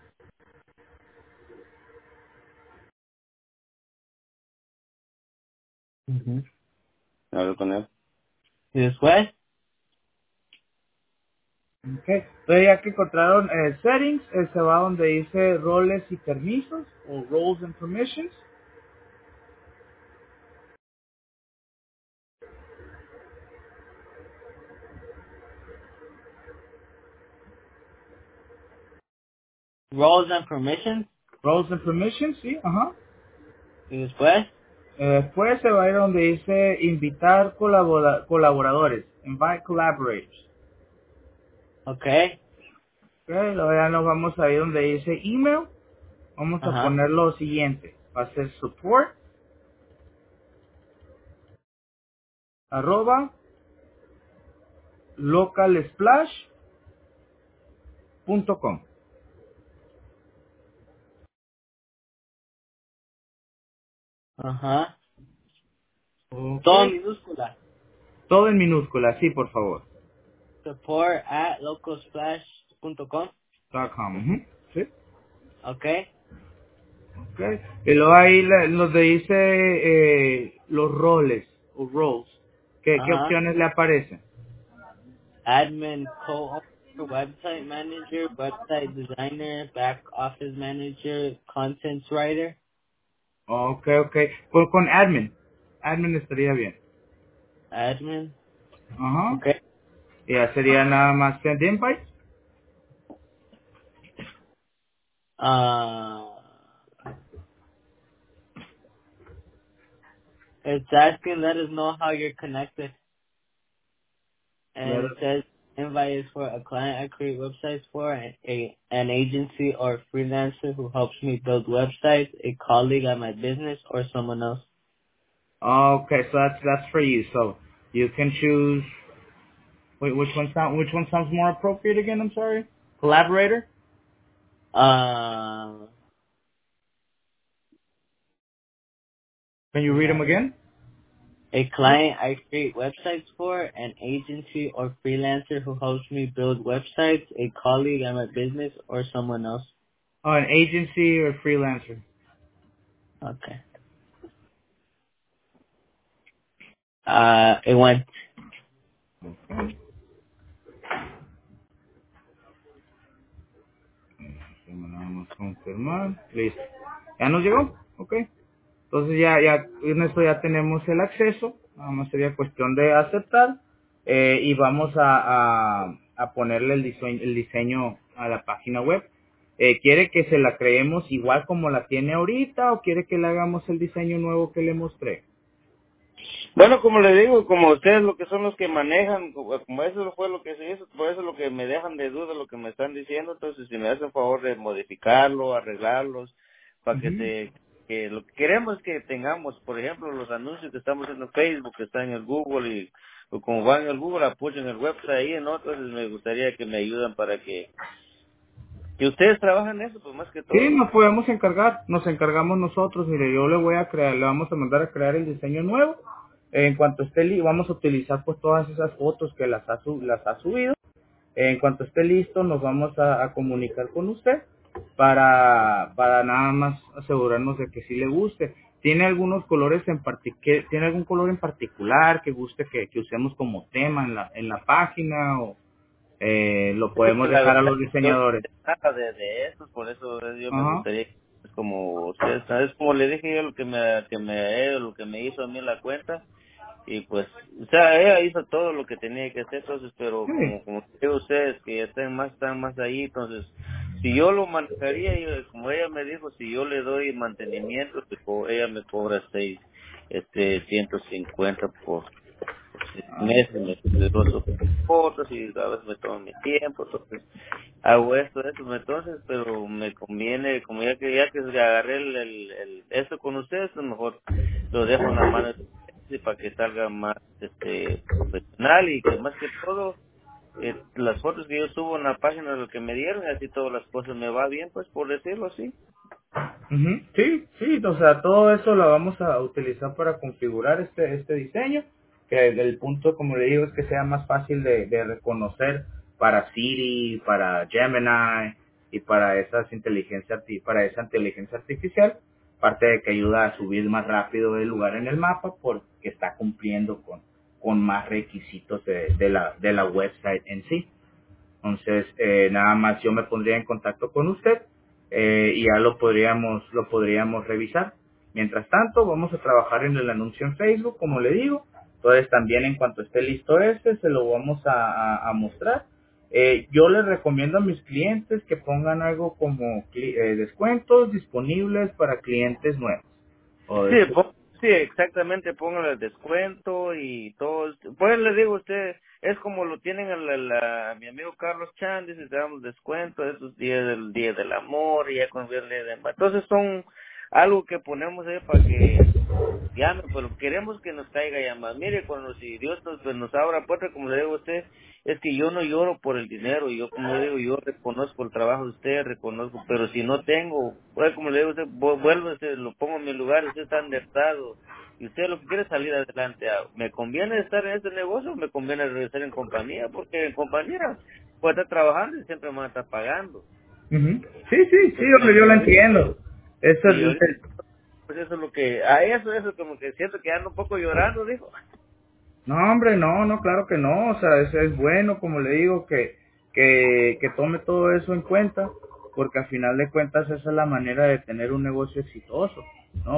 Ujú. Hablo con él. ¿Y después? Okay. Entonces ya que encontraron settings, se va donde dice roles y permisos o roles and permissions. Roles and permissions. Roles and permissions, sí, ajá. ¿Y después? Después se va a ir donde dice invitar colaboradores, invite collaborators. Okay. Okay. Luego ya nos vamos a ir donde dice email. Vamos a Ajá. poner lo siguiente. Va a ser support arroba localsplash.com. Ajá. Ok. Todo en minúscula. Todo en minúscula, sí, por favor. Support at localsplash.com. .com. Ujú, sí. Okay. Okay. Y luego ahí nos dice los roles o roles. ¿Qué Ajá. opciones le aparecen? Admin, co-owner, website manager, website designer, back office manager, content writer. Ok, ok. Con admin. Admin estaría bien. Admin. Ajá. Okay. Y ya sería nada más send invite. Uh, it's asking, let us know how you're connected. And it says invite is for a client I create websites for, an agency or freelancer who helps me build websites, a colleague at my business, or someone else. Okay, so that's for you. So you can choose. Wait, which one sounds more appropriate again? I'm sorry. Collaborator. Uh, Can you read them again? a client I create websites for, an agency or freelancer who helps me build websites, a colleague at my business, or someone else. Oh, an agency or freelancer. Okay. It went. Vamos a confirmar. Listo. ¿Ya nos llegó? Ok. Entonces ya en esto ya tenemos el acceso. Nada más sería cuestión de aceptar. Y vamos a ponerle el diseño a la página web. ¿Quiere que se la creemos igual como la tiene ahorita o quiere que le hagamos el diseño nuevo que le mostré? Bueno, como le digo, como ustedes lo que son los que manejan, como eso fue lo que se hizo, por eso lo que me dejan de duda lo que me están diciendo, entonces si me hacen favor de modificarlo, arreglarlos, para Ujú. que lo que queremos es que tengamos, por ejemplo, los anuncios que estamos haciendo en Facebook, que están en el Google y o como van en el Google, apoyen el website ahí, ¿no? Entonces me gustaría que me ayuden para que ustedes trabajan eso, pues más que Sí, todo. nos podemos encargar, nos encargamos nosotros. Mire, yo le voy a crear, le vamos a mandar a crear el diseño nuevo. En cuanto esté vamos a utilizar pues todas esas fotos que las ha subido. En cuanto esté listo, nos vamos a comunicar con usted para nada más asegurarnos de que sí le guste. ¿Tiene algunos colores tiene algún color en particular que guste que usemos como tema en la página o lo Es podemos que la dejar a verdad, los yo no diseñadores? sé nada de eso, por eso yo me Ajá. gustaría, es como ustedes, ¿sabes? Como le dije yo lo que me hizo a mí la cuenta, y pues, o sea, ella hizo todo lo que tenía que hacer, entonces, pero Sí. como digo ustedes, que están más ahí, entonces, si yo lo manejaría, como ella me dijo, si yo le doy mantenimiento, pues, ella me cobra 150 por 6 meses, me doy sus fotos y a veces me tomo mi tiempo, entonces hago esto, entonces, pero me conviene, como ya que agarré eso con ustedes, pues mejor lo dejo en la mano de ustedes y para que salga más profesional y que más que todo las fotos que yo subo en la página lo que me dieron, así todas las cosas me va bien, pues por decirlo así. Ujú, sí, sí, o sea, todo eso lo vamos a utilizar para configurar este diseño, que el punto, como le digo, es que sea más fácil de reconocer para Siri, para Gemini y para esa inteligencia artificial. Aparte de que ayuda a subir más rápido el lugar en el mapa porque está cumpliendo con más requisitos de la website en sí. Entonces, nada más yo me pondría en contacto con usted y ya lo podríamos revisar. Mientras tanto, vamos a trabajar en el anuncio en Facebook, como le digo. Entonces, también en cuanto esté listo se lo vamos a mostrar. Yo les recomiendo a mis clientes que pongan algo como descuentos disponibles para clientes nuevos. O Sí, descu- sí, exactamente, pónganle el descuento y todo. Pues le digo a usted, es como lo tienen mi amigo Carlos Chan, dice, te damos descuento esos días del Día del Amor y ya con el Día de... Entonces son algo que ponemos ahí para que llame, pero queremos que nos caiga ya más. Mire, cuando si Dios nos abra puerta, como le digo a usted, es que yo no lloro por el dinero, yo como le digo, yo reconozco el trabajo de usted, reconozco, pero si no tengo, pues como le digo a usted, vuelvo, lo pongo en mi lugar, usted está endeudado, y usted lo que quiere es salir adelante. ¿Me conviene estar en este negocio o me conviene regresar en compañía? Porque en compañía puede estar trabajando y siempre me van a estar pagando. Ujú. Sí, sí, sí, Entonces, yo lo entiendo. Eso y es ahorita, pues eso es lo que, a eso como que siento que ando un poco llorando, dijo. No, hombre, no, no, claro que no, o sea, es bueno, como le digo, que tome todo eso en cuenta, porque al final de cuentas esa es la manera de tener un negocio exitoso, ¿no?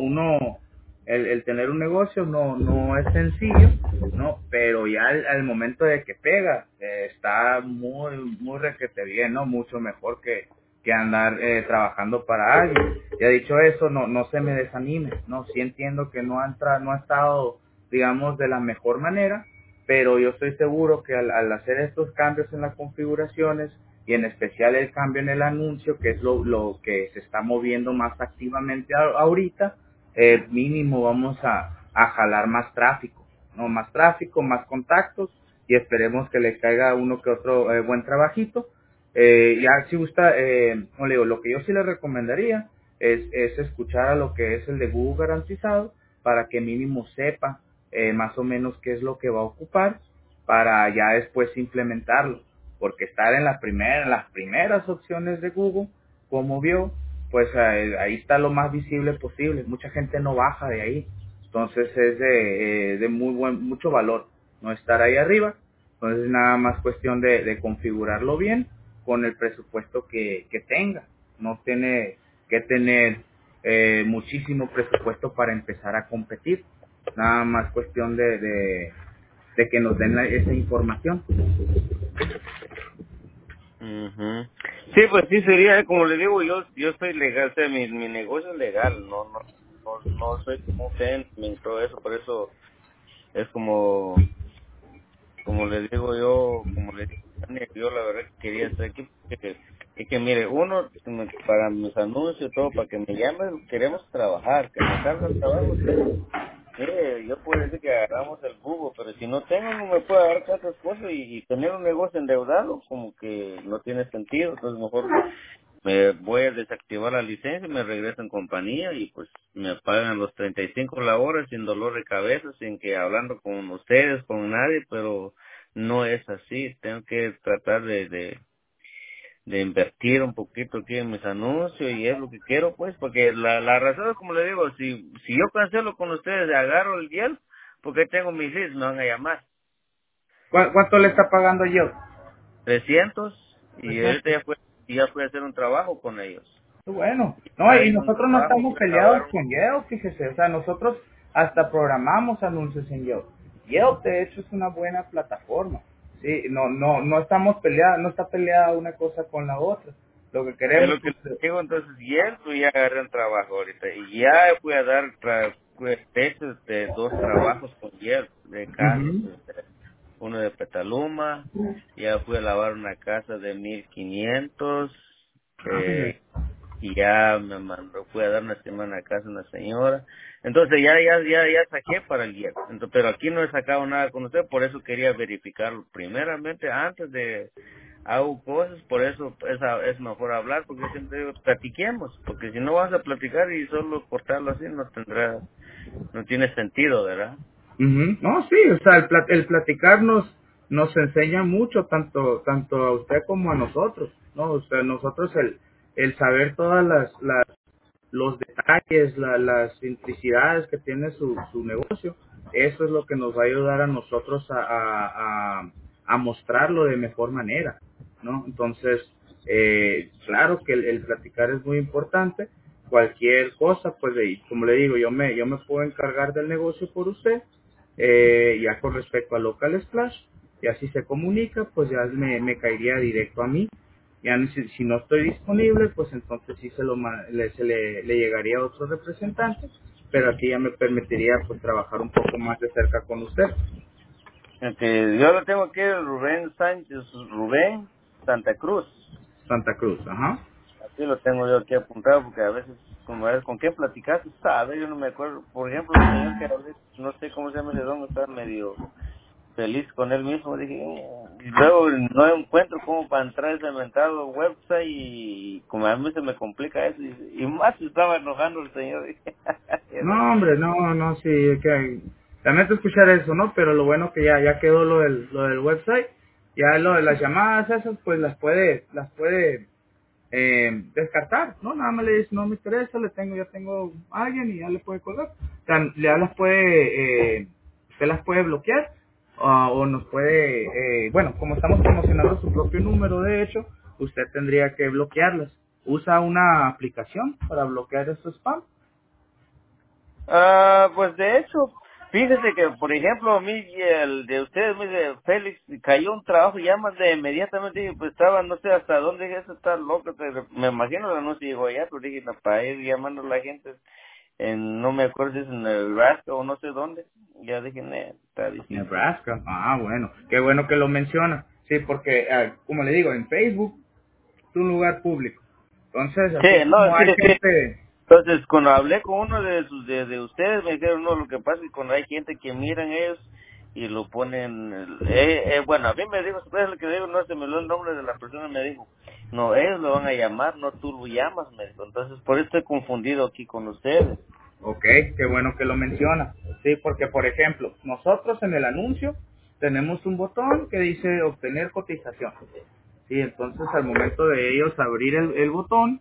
El tener un negocio no es sencillo, ¿no? Pero ya al momento de que pega, está muy requete bien, ¿no? Mucho mejor que andar trabajando para alguien. Ya dicho eso, no se me desanime, ¿no? Sí entiendo que no ha estado digamos, de la mejor manera, pero yo estoy seguro que al hacer estos cambios en las configuraciones y en especial el cambio en el anuncio, que es lo que se está moviendo más activamente ahorita, mínimo vamos a jalar más tráfico, ¿no? Más tráfico, más contactos y esperemos que le caiga uno que otro buen trabajito. Ya si gusta, no le digo, lo que yo sí le recomendaría es escuchar a lo que es el de Google garantizado para que mínimo sepa más o menos qué es lo que va a ocupar para ya después implementarlo. Porque estar en las primeras opciones de Google, como vio, pues ahí está lo más visible posible. Mucha gente no baja de ahí. Entonces es de mucho valor no estar ahí arriba. Entonces nada más cuestión de configurarlo bien con el presupuesto que tenga. No tiene que tener muchísimo presupuesto para empezar a competir. Nada más cuestión de que nos den esa información. Ujú. Sí, pues sí sería, como le digo, yo soy legal, o sea, mi negocio es legal, no soy como usted ni todo eso, por eso es como le digo yo, como le digo, Tania, yo la verdad que quería estar aquí, que mire, uno, para mis anuncios, todo, para que me llamen, queremos trabajar, que nos salga el trabajo, mire, yo puedo decir que agarramos el jugo, pero si no tengo, no me puedo agarrar tantas cosas y tener un negocio endeudado, como que no tiene sentido. Entonces, mejor me voy a desactivar la licencia, me regreso en compañía y pues me pagan los 35 la hora sin dolor de cabeza, sin que hablando con ustedes, con nadie, pero no es así. Tengo que tratar de invertir un poquito aquí en mis anuncios y es lo que quiero pues porque la razón es como le digo, si yo cancelo con ustedes agarro el Yelp porque tengo mis leads me van a llamar ¿Cuánto le está pagando yo? 300 y ahorita 300. ya fui a hacer un trabajo con ellos Bueno, no, ya y hice un nosotros no trabajo, estamos fui a lavar peleados con Yelp, fíjese, o sea, nosotros hasta programamos anuncios en Yelp. Yelp, de hecho, es una buena plataforma, sí, no estamos peleados, no está peleada una cosa con la otra. Lo que es queremos lo que les digo. Entonces Yelp pues, ya agarré un trabajo ahorita y ya fui a dar textos de 2 trabajos con Yelp de casas Ujú. uno de Petaluma, ya fui a lavar una casa de 1500, Ándale. y ya me mandó, fui a dar una semana a casa una señora, entonces ya saqué para el día, entonces, pero aquí no he sacado nada con usted, por eso quería verificarlo primeramente antes de hago cosas, por eso es mejor hablar, porque yo siempre digo, platiquemos, porque si no vas a platicar y solo cortarlo así, no tiene sentido, ¿verdad? Ujú. No, sí, o sea, el platicar nos enseña mucho, tanto a usted como a nosotros, ¿no? O sea, nosotros el saber todas las los detalles, las simplicidades que tiene su negocio, eso es lo que nos va a ayudar a nosotros a mostrarlo de mejor manera, ¿no? Entonces, claro que el platicar es muy importante. Cualquier cosa, pues como le digo, yo me puedo encargar del negocio por usted, ya con respecto a Local Splash, y así se comunica, pues ya me caería directo a mí. Ya si no estoy disponible, pues entonces sí le llegaría a otro representante, pero aquí ya me permitiría pues trabajar un poco más de cerca con usted. Que yo lo tengo aquí, Rubén Sánchez, Rubén Santa Cruz. Santa Cruz, ajá. Así lo tengo yo aquí apuntado porque a veces, como es, ¿con quién platicaste? Sabe, yo no me acuerdo. Por ejemplo, el señor que hablé, no sé cómo se llama ese don, estaba medio feliz con él mismo. Dije, y luego no encuentro cómo para entrar a ese inventado website y como a mí se me complica eso. Y más se estaba enojando el señor. Dije, No, hombre, no, sí, que lamento escuchar eso, ¿no? Pero lo bueno que ya quedó lo del website, ya lo de las llamadas esas, pues las puede descartar, ¿no? Nada más le dice, no me interesa, ya tengo a alguien y ya le puede colgar. O sea, ya usted las puede bloquear, o nos puede, bueno, como estamos promocionando su propio número, de hecho, usted tendría que bloquearlas. ¿Usa una aplicación para bloquear estos spam? Pues de hecho, fíjese que, por ejemplo, a mí, el de ustedes, me dice, Félix, cayó un trabajo y ya más de inmediatamente, y pues estaba, no sé hasta dónde, dije, eso está loco, me imagino el anuncio llegó allá, pero dije, no, para ir llamando a la gente, no me acuerdo si es en Nebraska o no sé dónde, ya dije, está difícil. Nebraska. Ah, bueno, qué bueno que lo menciona. Sí, porque, como le digo, en Facebook es un lugar público. Entonces, Sí, así no, como sí, hay sí. gente. Entonces, cuando hablé con uno de ustedes, me dijeron, no, lo que pasa es que cuando hay gente que miran ellos y lo ponen, bueno, a mí me dijo, ¿sabes lo que digo? No se me dio el nombre de la persona, me dijo, no, ellos lo van a llamar, no tú lo llamas, me dijo. Entonces, por eso estoy confundido aquí con ustedes. Ok, qué bueno que lo menciona. Sí, porque por ejemplo, nosotros en el anuncio tenemos un botón que dice obtener cotización. Sí, entonces al momento de ellos abrir el botón,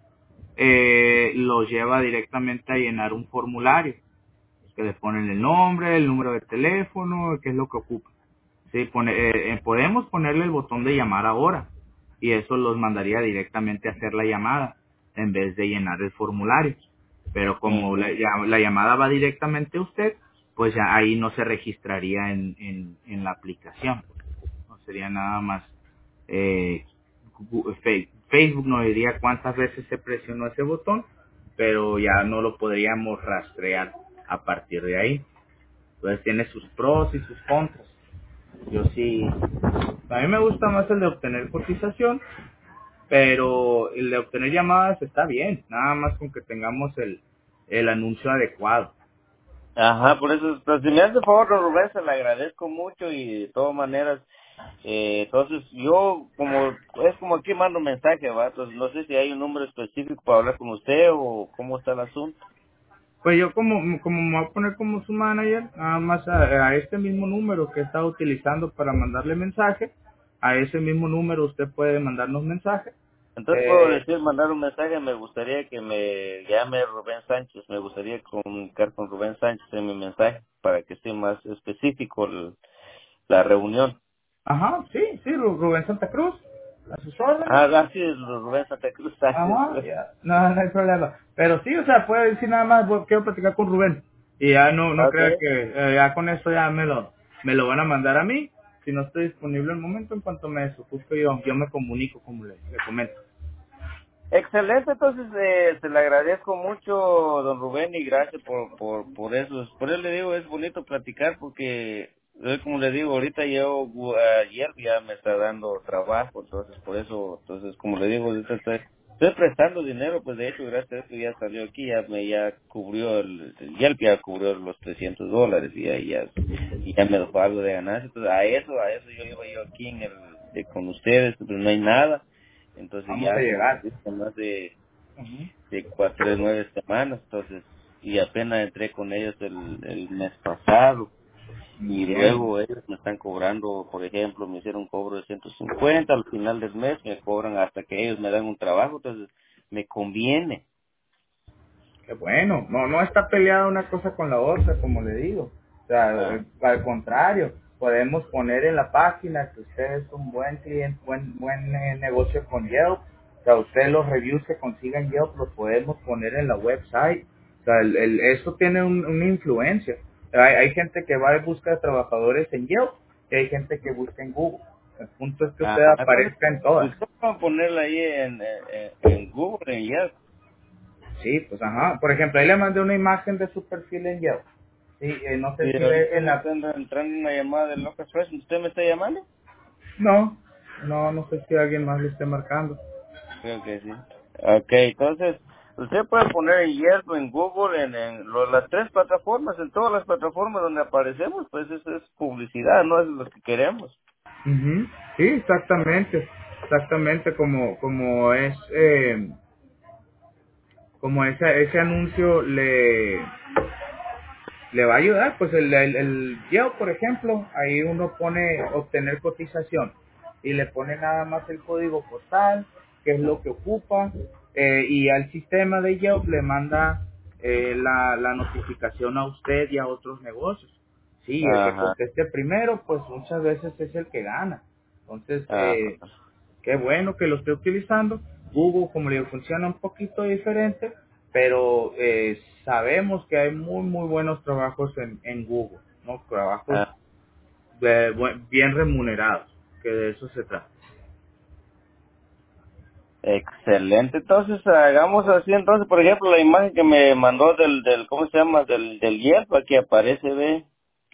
los lleva directamente a llenar un formulario, que le ponen el nombre, el número de teléfono, qué es lo que ocupa. Sí, podemos ponerle el botón de llamar ahora y eso los mandaría directamente a hacer la llamada en vez de llenar el formulario. Pero como Ujú. la llamada va directamente a usted, pues ya ahí no se registraría en la aplicación. No sería nada más. eh, Facebook nos diría cuántas veces se presionó ese botón, pero ya no lo podríamos rastrear a partir de ahí. Entonces tiene sus pros y sus contras. Yo sí, a mí me gusta más el de obtener cotización, pero el de obtener llamadas está bien, nada más con que tengamos el anuncio adecuado. Ajá, por eso, pero si me hace favor, don Rubén, se le agradezco mucho y de todas maneras, entonces yo, como, es como aquí mando mensaje, va, entonces no sé si hay un número específico para hablar con usted o cómo está el asunto. Pues yo como me voy a poner como su manager, nada más a este mismo número que está utilizando para mandarle mensaje, a ese mismo número usted puede mandarnos mensaje. Entonces puedo Eh, decir, mandar un mensaje, me gustaría que me llame Rubén Sánchez, me gustaría comunicar con Rubén Sánchez en mi mensaje para que esté más específico la reunión. ajá, sí, Rubén Santa Cruz, a sus órdenes. Ah, gracias, Rubén Santa Cruz Sánchez. Ajá, ya, no hay problema. Pero sí, o sea, puede decir nada más, quiero platicar con Rubén. Y ya no crea Ok. que ya con eso ya me lo van a mandar a mí. Si no estoy disponible en el momento, en cuanto me desocupe yo me comunico, como le comento. Excelente, entonces se le agradezco mucho, don Rubén, y gracias por eso. Por eso le digo, es bonito platicar porque, como le digo, ahorita yo ayer ya me está dando trabajo, entonces por eso, entonces como le digo, ahorita estoy prestando dinero, pues de hecho, gracias a eso ya salió aquí, ya cubrió, ya cubrió los $300 y ya me dejó algo de ganancia. Entonces a eso yo iba yo aquí con ustedes, pero no hay nada. Entonces Vamos a ya, como llegar. les dije, más Ujú. de 9 semanas, entonces, y apenas entré con ellos el mes pasado, y Bien. luego ellos me están cobrando, por ejemplo, me hicieron un cobro de 150 al final del mes me cobran hasta que ellos me dan un trabajo, entonces me conviene. Qué bueno, no está peleada una cosa con la otra, como le digo. O sea, Ah, al contrario, podemos poner en la página que usted es un buen cliente, buen negocio con Yelp. O sea, usted los reviews que consiga en Yelp los podemos poner en la website. O sea, esto tiene una influencia. Hay gente que va y busca trabajadores en Yelp y hay gente que busca en Google. El punto es que usted entonces, aparezca en todas. usted va a ponerla ahí en Google, en Yelp. Sí, pues ajá. Por ejemplo, ahí le mandé una imagen de su perfil en Yelp. Sí, no sé Sí, si ve ahorita en me la... está entrando una llamada de Locas Fresh. ¿Usted me está llamando? No sé si alguien más le esté marcando. Creo que sí. Ok, entonces, usted puede poner en Yelp, en Google, las tres plataformas, en todas las plataformas donde aparecemos, pues eso es publicidad, no es lo que queremos. Ujú. Sí, exactamente como ese anuncio le va a ayudar, pues el Yelp, por ejemplo, ahí uno pone obtener cotización y le pone nada más el código postal, qué es lo que ocupa, y al sistema de Yelp le manda la notificación a usted y a otros negocios. Sí, el que Ajá, conteste primero, pues muchas veces es el que gana. Entonces, ajá. qué bueno que lo esté utilizando. Google, como le digo, funciona un poquito diferente, pero sabemos que hay muy buenos trabajos en Google, ¿no? Trabajos Ah, bien remunerados, que de eso se trata. excelente. Entonces, hagamos así. Entonces, por ejemplo, la imagen que me mandó ¿cómo se llama? Del Yelp, aquí aparece, ve.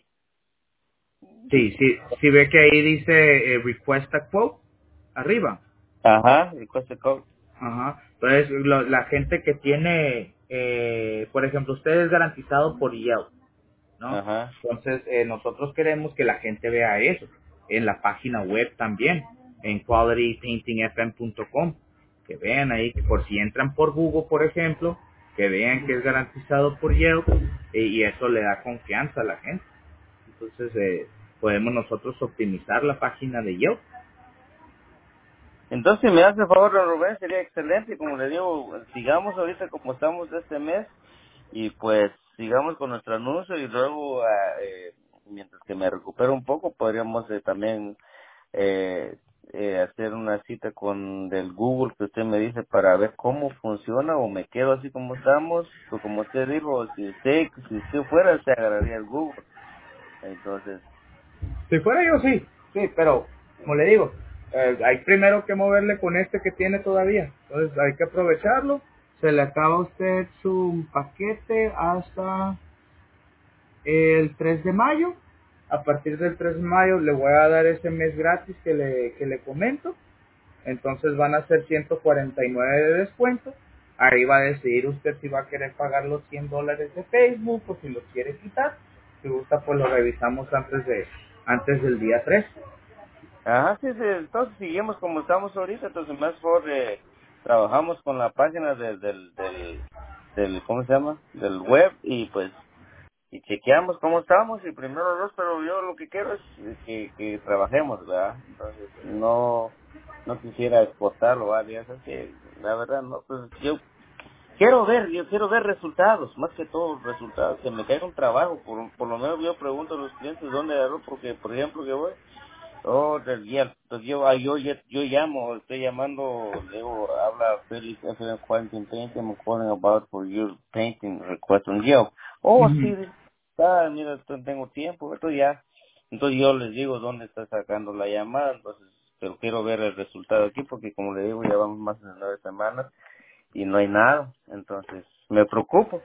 Sí, sí, sí ve que ahí dice request a quote, arriba. Ajá, request a code. Ajá. Entonces, la gente que tiene, por ejemplo, usted es garantizado por Yelp, ¿no? Ajá. Entonces, nosotros queremos que la gente vea eso en la página web también, en qualitypaintingfm.com, que vean ahí, que por si entran por Google, por ejemplo, que vean que es garantizado por Yelp, y eso le da confianza a la gente. Entonces, podemos nosotros optimizar la página de Yelp. Entonces, si me hace favor, don Rubén, sería excelente. Como le digo, sigamos ahorita como estamos este mes y pues sigamos con nuestro anuncio y luego, mientras que me recupero un poco, podríamos también hacer una cita con del Google que usted me dice para ver cómo funciona o me quedo así como estamos. O como usted dijo, si usted fuera, se agarraría el Google. Entonces, Si fuera yo, sí, sí, pero como le digo, hay primero que moverle con este que tiene todavía. Entonces hay que aprovecharlo. Se le acaba a usted su paquete hasta el 3 de mayo. A partir del 3 de mayo le voy a dar ese mes gratis que le comento. Entonces van a ser 149 de descuento. Ahí va a decidir usted si va a querer pagar los $100 de Facebook o si los quiere quitar. Si gusta, pues lo revisamos antes del día 3. ajá, sí, sí, entonces seguimos como estamos ahorita, entonces más por trabajamos con la página del, ¿cómo se llama? Del web y pues, y chequeamos cómo estamos y primero dos, pero yo lo que quiero es que trabajemos, ¿verdad? Entonces no quisiera exportarlo, ¿vale? Eso que, la verdad, no, pues yo quiero ver resultados, más que todo resultados, que me caiga un trabajo, por lo menos yo pregunto a los clientes dónde agarro, porque por ejemplo que voy, oh, del día, pues yo llamo, estoy llamando, le digo, habla Felix FM Quantum Painting, I'm calling about for your painting request on Yelp. Oh, sí, Ujú. mira, tengo tiempo, esto ya. Entonces yo les digo dónde está sacando la llamada, entonces, pero quiero ver el resultado aquí, porque como le digo, ya vamos más de 9 semanas y no hay nada, entonces me preocupo.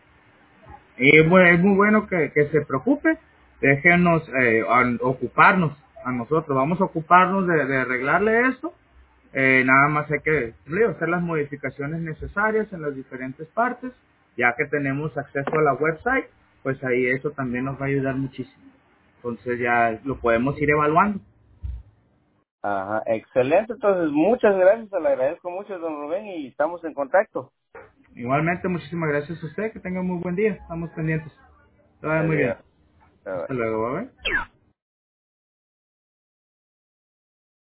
Y bueno, es muy bueno que se preocupe. Déjenos ocuparnos a nosotros. Vamos a ocuparnos de arreglarle esto. Nada más hay que digo, hacer las modificaciones necesarias en las diferentes partes. Ya que tenemos acceso a la website, pues ahí eso también nos va a ayudar muchísimo. Entonces ya lo podemos ir evaluando. Ajá, excelente, entonces muchas gracias, le agradezco mucho, don Rubén, y estamos en contacto. Igualmente, muchísimas gracias a usted. Que tenga muy buen día. Estamos pendientes. Que vaya muy bien. Adiós. Bye, bye. Hasta luego. Bye.